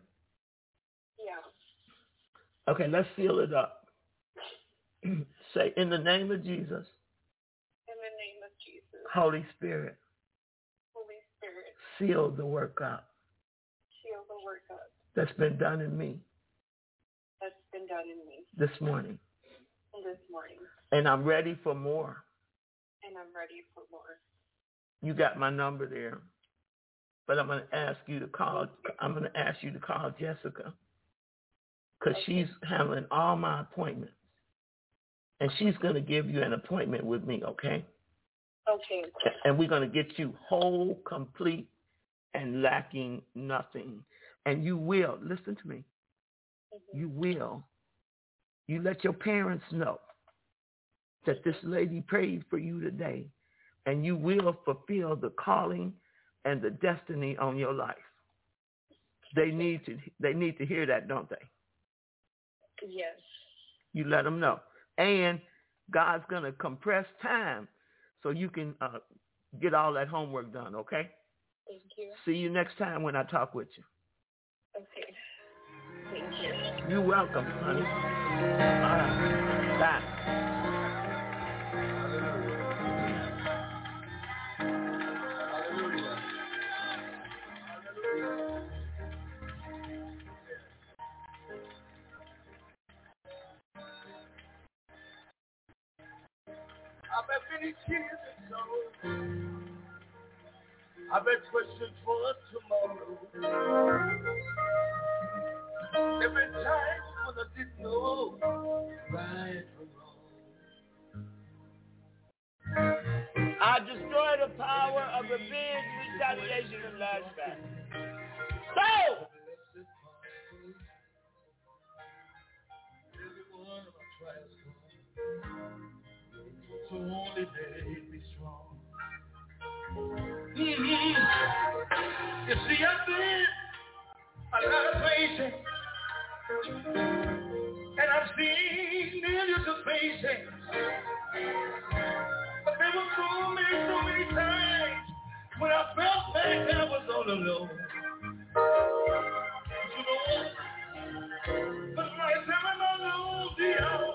Yeah. Okay, let's seal it up. Say, in the name of Jesus. In the name of Jesus. Holy Spirit. Holy Spirit. Seal the work up. Seal the work up. That's been done in me. That's been done in me. This morning. This morning. And I'm ready for more. And I'm ready for more. You got my number there. But I'm going to ask you to call, I'm going to ask you to call Jessica. Because okay. she's handling all my appointments. And she's going to give you an appointment with me, okay? Okay. And we're going to get you whole, complete, and lacking nothing. And you will, listen to me, mm-hmm. you will, you let your parents know that this lady prayed for you today, and you will fulfill the calling and the destiny on your life. They need to, they need to hear that, don't they? Yes. You let them know. And God's going to compress time so you can uh, get all that homework done, okay? Thank you. See you next time when I talk with you. Okay. Thank you. You're welcome, honey. All right. Bye. I've had many tears and sorrow. I've had questions for tomorrow. There have been times when I didn't know right from wrong. I destroy the power of revenge, retaliation, and lashback. So! Every one of my trials come, so only made me strong. Mm-hmm. You see, I've been a lot of places, and I've seen millions of faces, but there were so many, so many times when I felt like I was all alone. You know what? But right time I'm alone, dear,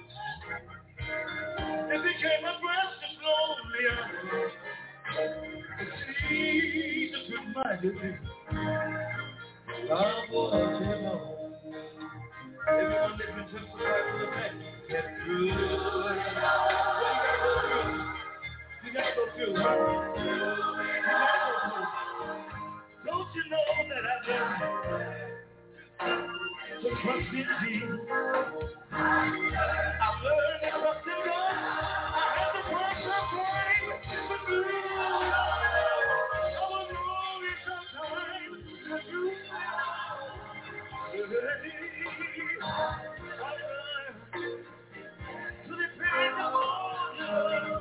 it became a precious lonely. Jesus reminded me of what I know. Everyone living to survive the pain. Get through. You gotta go through. You gotta go through. You gotta go through. Don't you know that I've learned to trust in Jesus? I've learned to trust in God. I have the pressure point for you. I was wrong in some time for you. To depend upon you.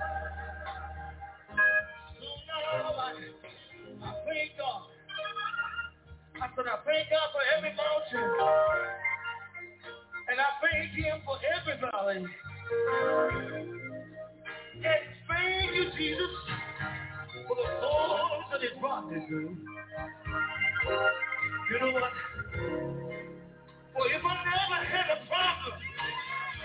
So now I, I thank God. I said I thank God for every mountain. And I thank him for every valley. And thank you, Jesus, for the souls that he brought me through. You know what? Well, if I never had a problem,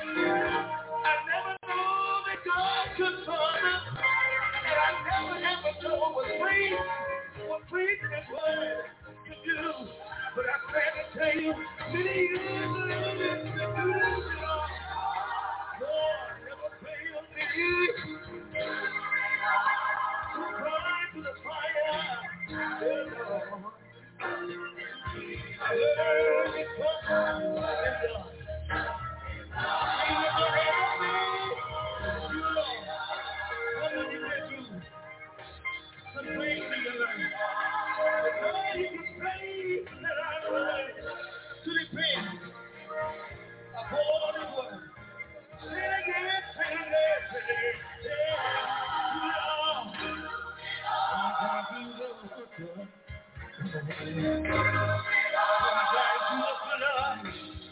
I never knew that God could turn us. And I never ever know what free, what free can word to do. But I stand to tell you, many years living to do this. Lord, never failed me. Who cried to the fire? Yeah, Lord. I learned it from my God. He never had me. You know, what did he do? The praise to your life. Oh, you can praise that I learned to repent. I hold his word. Say it again, say it again, say it again. Yeah, you know. Sometimes you look good. Sometimes you open up.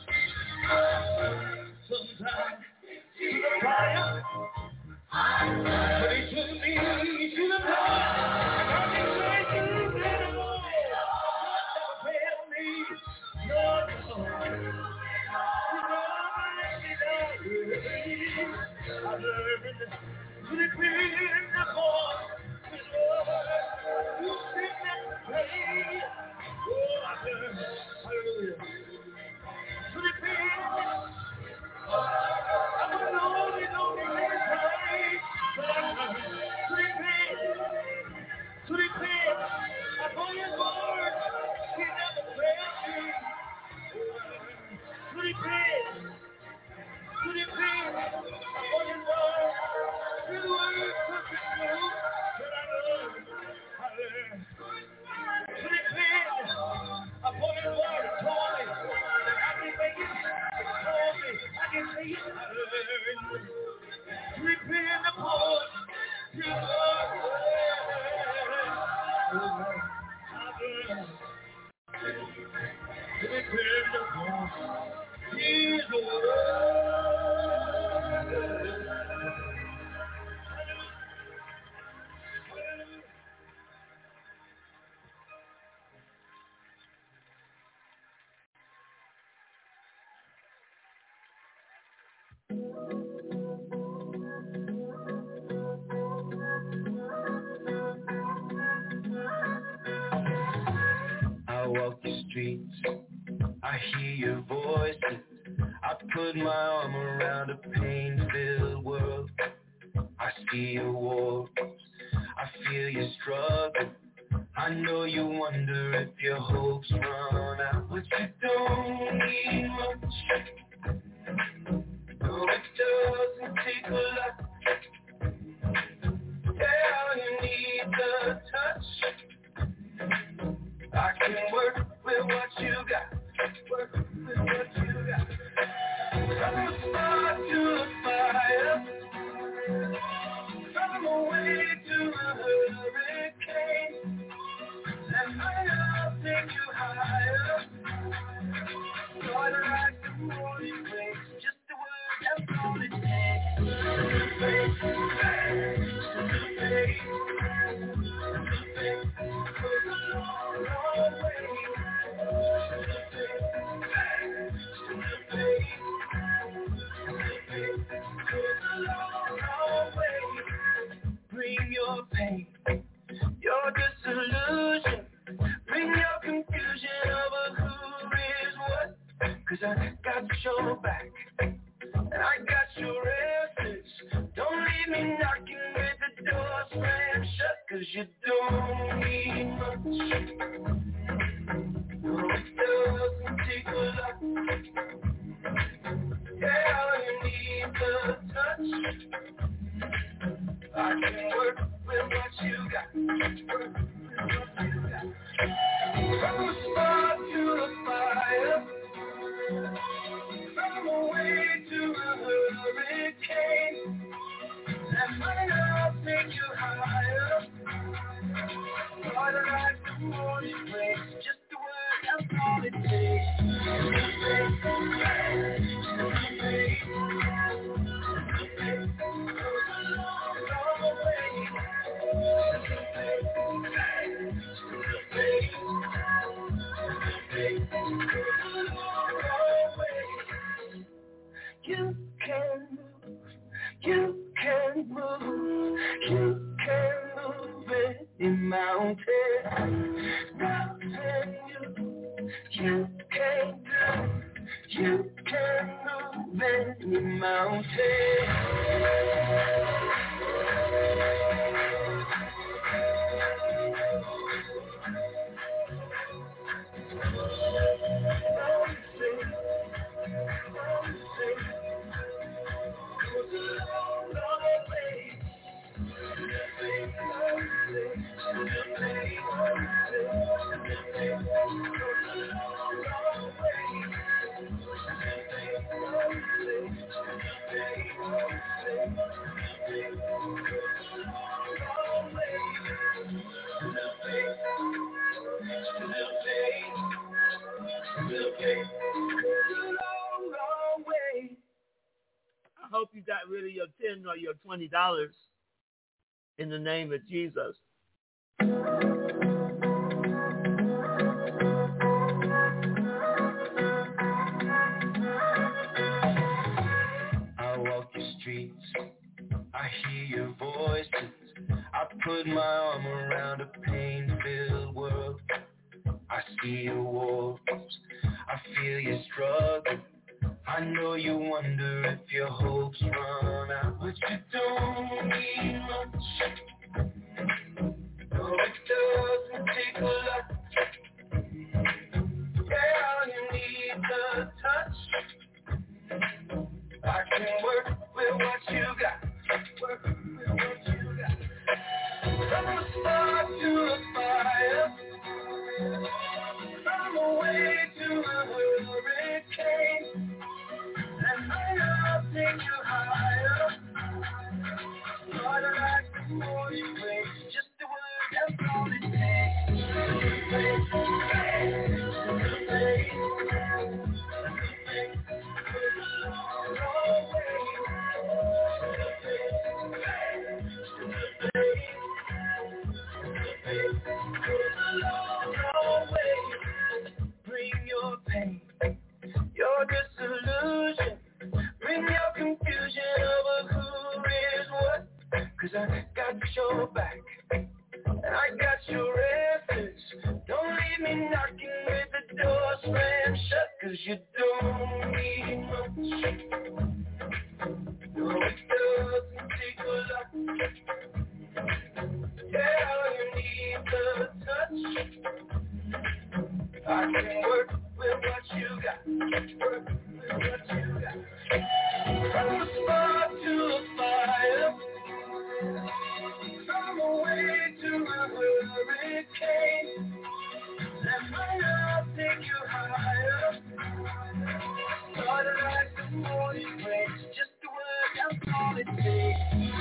Sometimes to the fire. But he took me to the fire. I can say to the Lord, never fail me. No, no. You never let me down. I learned to depend upon his word. You sit and pray. Oh, I learned, hallelujah, to depend. I'm a lonely, lonely man, but I learned to depend, to depend upon his word. He never failed me. Oh, I learned to depend. To depend upon his word. His word is perfect truth. But I learned, I learned to depend upon his word. It told me that I can make it. It told me I can say it. I learned to depend upon his word. I learned to depend upon his word. I walk the streets, I hear your voices. I put my arm around a pain-filled world. I see your wars, I feel your struggle. I know you wonder if your hopes run out, but you don't need much. No, it doesn't take a lot. Yeah, all you need a touch. I can work with what you got. Work with what you got. From the start to the fire, from away to a hurricane, that fire will take you higher. Lord, like the morning rain, just the word that's all it takes. Faith, faith, faith, faith, goes a long, long way. Faith, faith, goes a long, long way. Bring your pain, your disillusion, bring your confusion over who is what. Cause I got your back, and I got your answers. Don't leave me knocking with the door slammed shut. Cause you don't need much. No, it doesn't take a lot. Yeah, all you need is a touch. I can work with what you got. Work with what you got. From the start to the fire, from away to a hurricane, that fire will take you higher. Lord, like the morning rain, just the word that's all it takes. You mountain. Nothing you, you can't do. You can move any mountain. I hope you got rid of your ten or your twenty dollars in the name of Jesus. I walk the streets, I hear your voices. I put my arm around a pain-filled world. I see your wars, I feel your struggle. I know you wonder if your hopes run out, but you don't need much. No, it doesn't take a lot. Yeah, all you need is a touch. I can work with what you got. Work with what you got. From the start to the fire, from a wave to a hurricane. And I'll take you higher. Harder like the morning rain. Just the word, that's all it takes. Bring your pain, your disillusion. Bring your confusion over who is what. Cause I got your back, and I got your answers. Don't leave me knocking with the door slammed shut. Cause you don't need much. No, it doesn't take a lot. Yeah, all you need is a touch. I can work with what you got. Work with what you got. From the spark to the fire, from a wave to a hurricane. And I'll take you higher. Harder like the morning rain. Just the word, that's all it takes.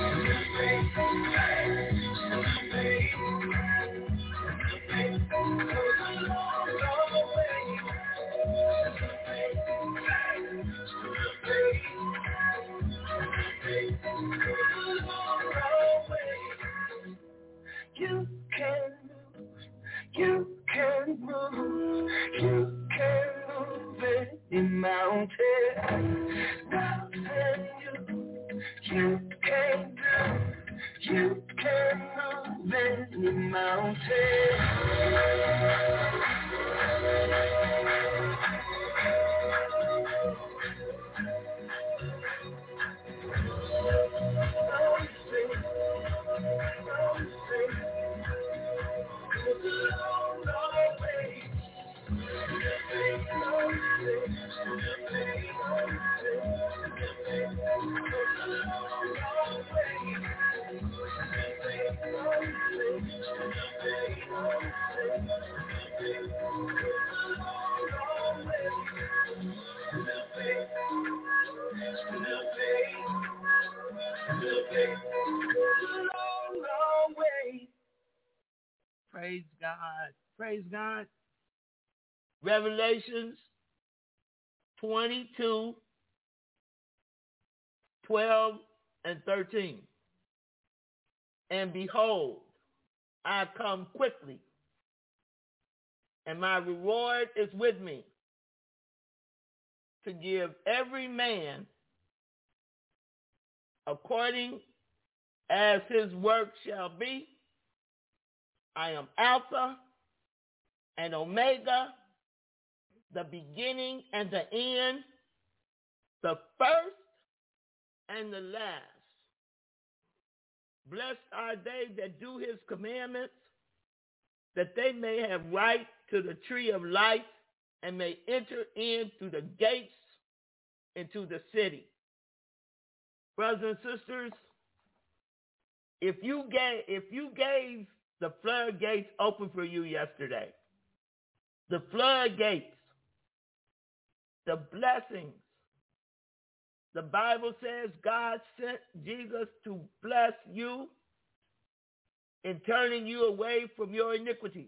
You can move, you can move, you can move any mountain. Nothing you, you can do, you can move any mountain. Praise God. Praise God. Revelations twenty-two, twelve, and thirteen. And behold, I come quickly, and my reward is with me, to give every man according as his work shall be. I am Alpha and Omega, the beginning and the end, the first and the last. Blessed are they that do his commandments, that they may have right to the tree of life and may enter in through the gates into the city. Brothers and sisters, if you gave, if you gave the floodgates open for you yesterday, the floodgates, the blessings, the Bible says God sent Jesus to bless you in turning you away from your iniquities.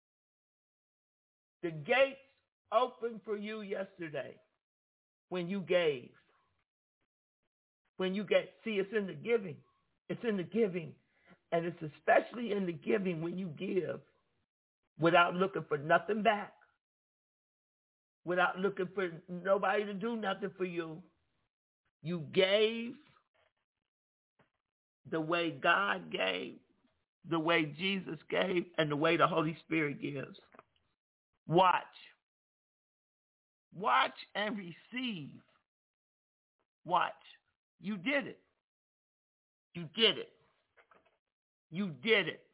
The gates opened for you yesterday when you gave. When you get, see, it's in the giving. It's in the giving. And it's especially in the giving when you give without looking for nothing back, without looking for nobody to do nothing for you. You gave the way God gave, the way Jesus gave, and the way the Holy Spirit gives. Watch. Watch and receive. Watch. You did it. You did it. You did it.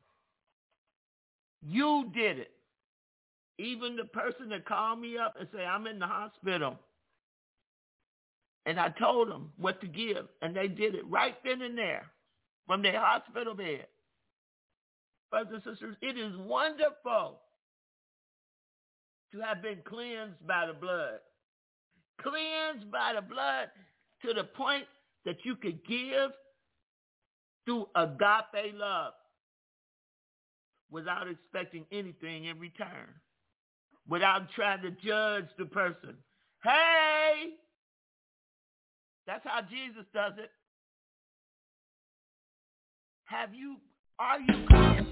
You did it. Even the person that called me up and said, I'm in the hospital. And I told them what to give, and they did it right then and there from their hospital bed. Brothers and sisters, it is wonderful to have been cleansed by the blood. Cleansed by the blood to the point that you could give through agape love without expecting anything in return, without trying to judge the person. Hey! That's how Jesus does it. Have you, are you coming?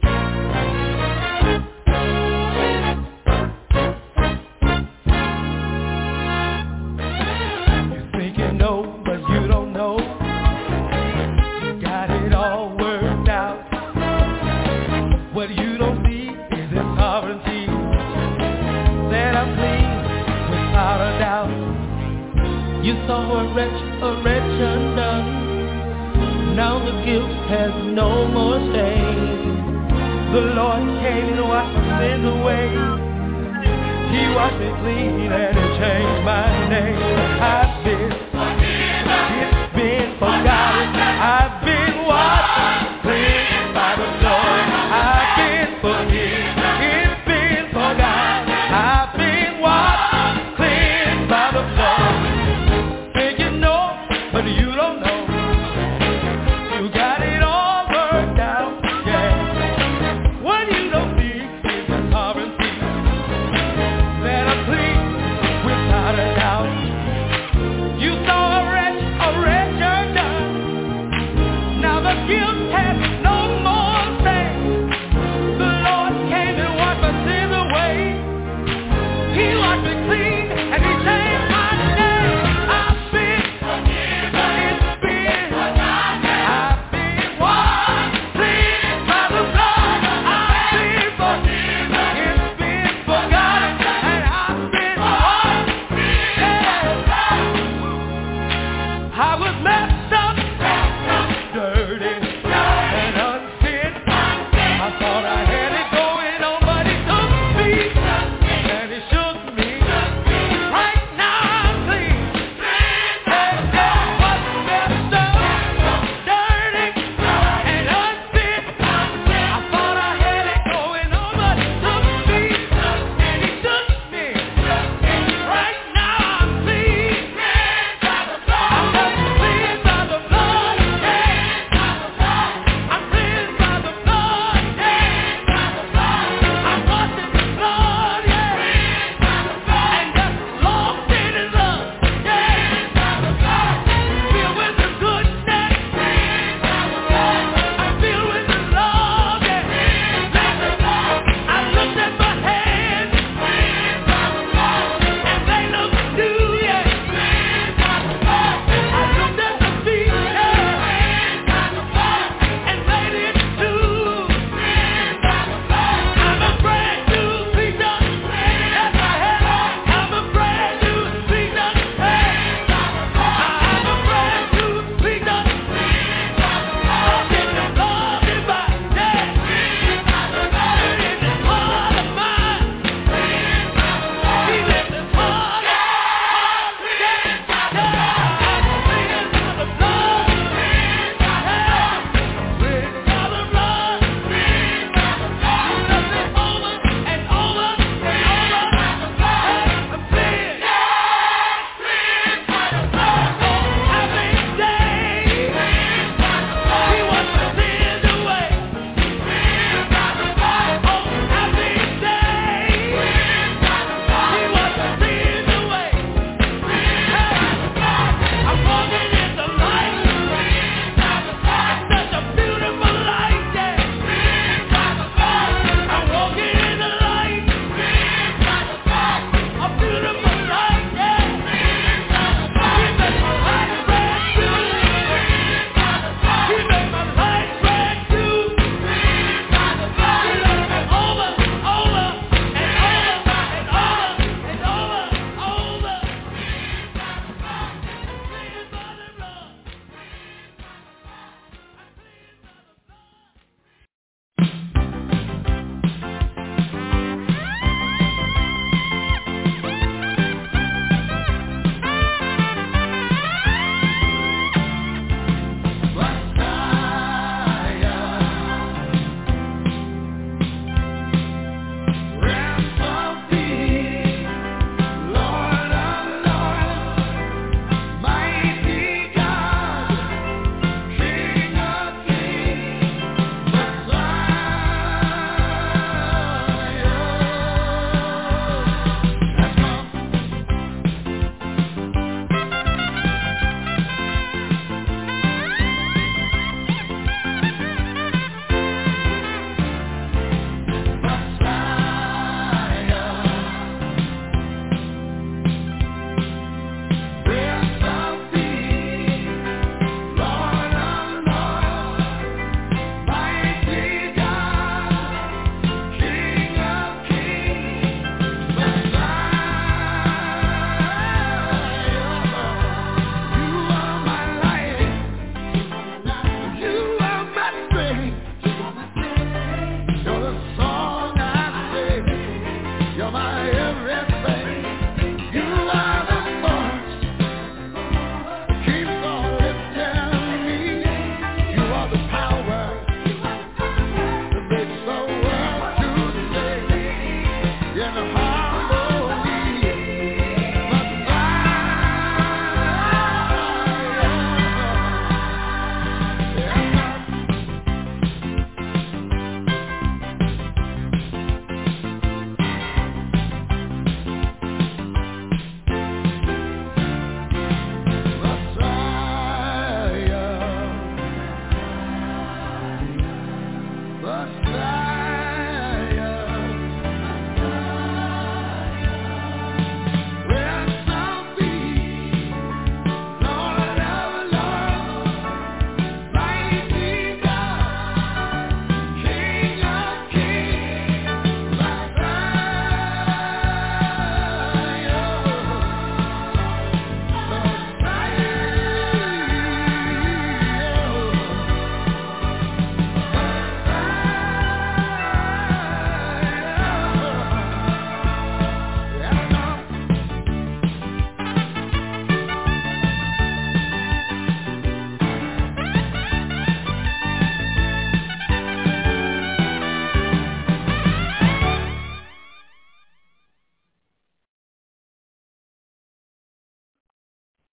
You think you know, but you don't know. You got it all worked out. What you don't see is His sovereignty. Said I'm clean without a doubt. You saw a wretch, a wretch undone. Now the guilt has no more stain. The Lord came and washed my sins away. He washed me clean and He changed my name. I've been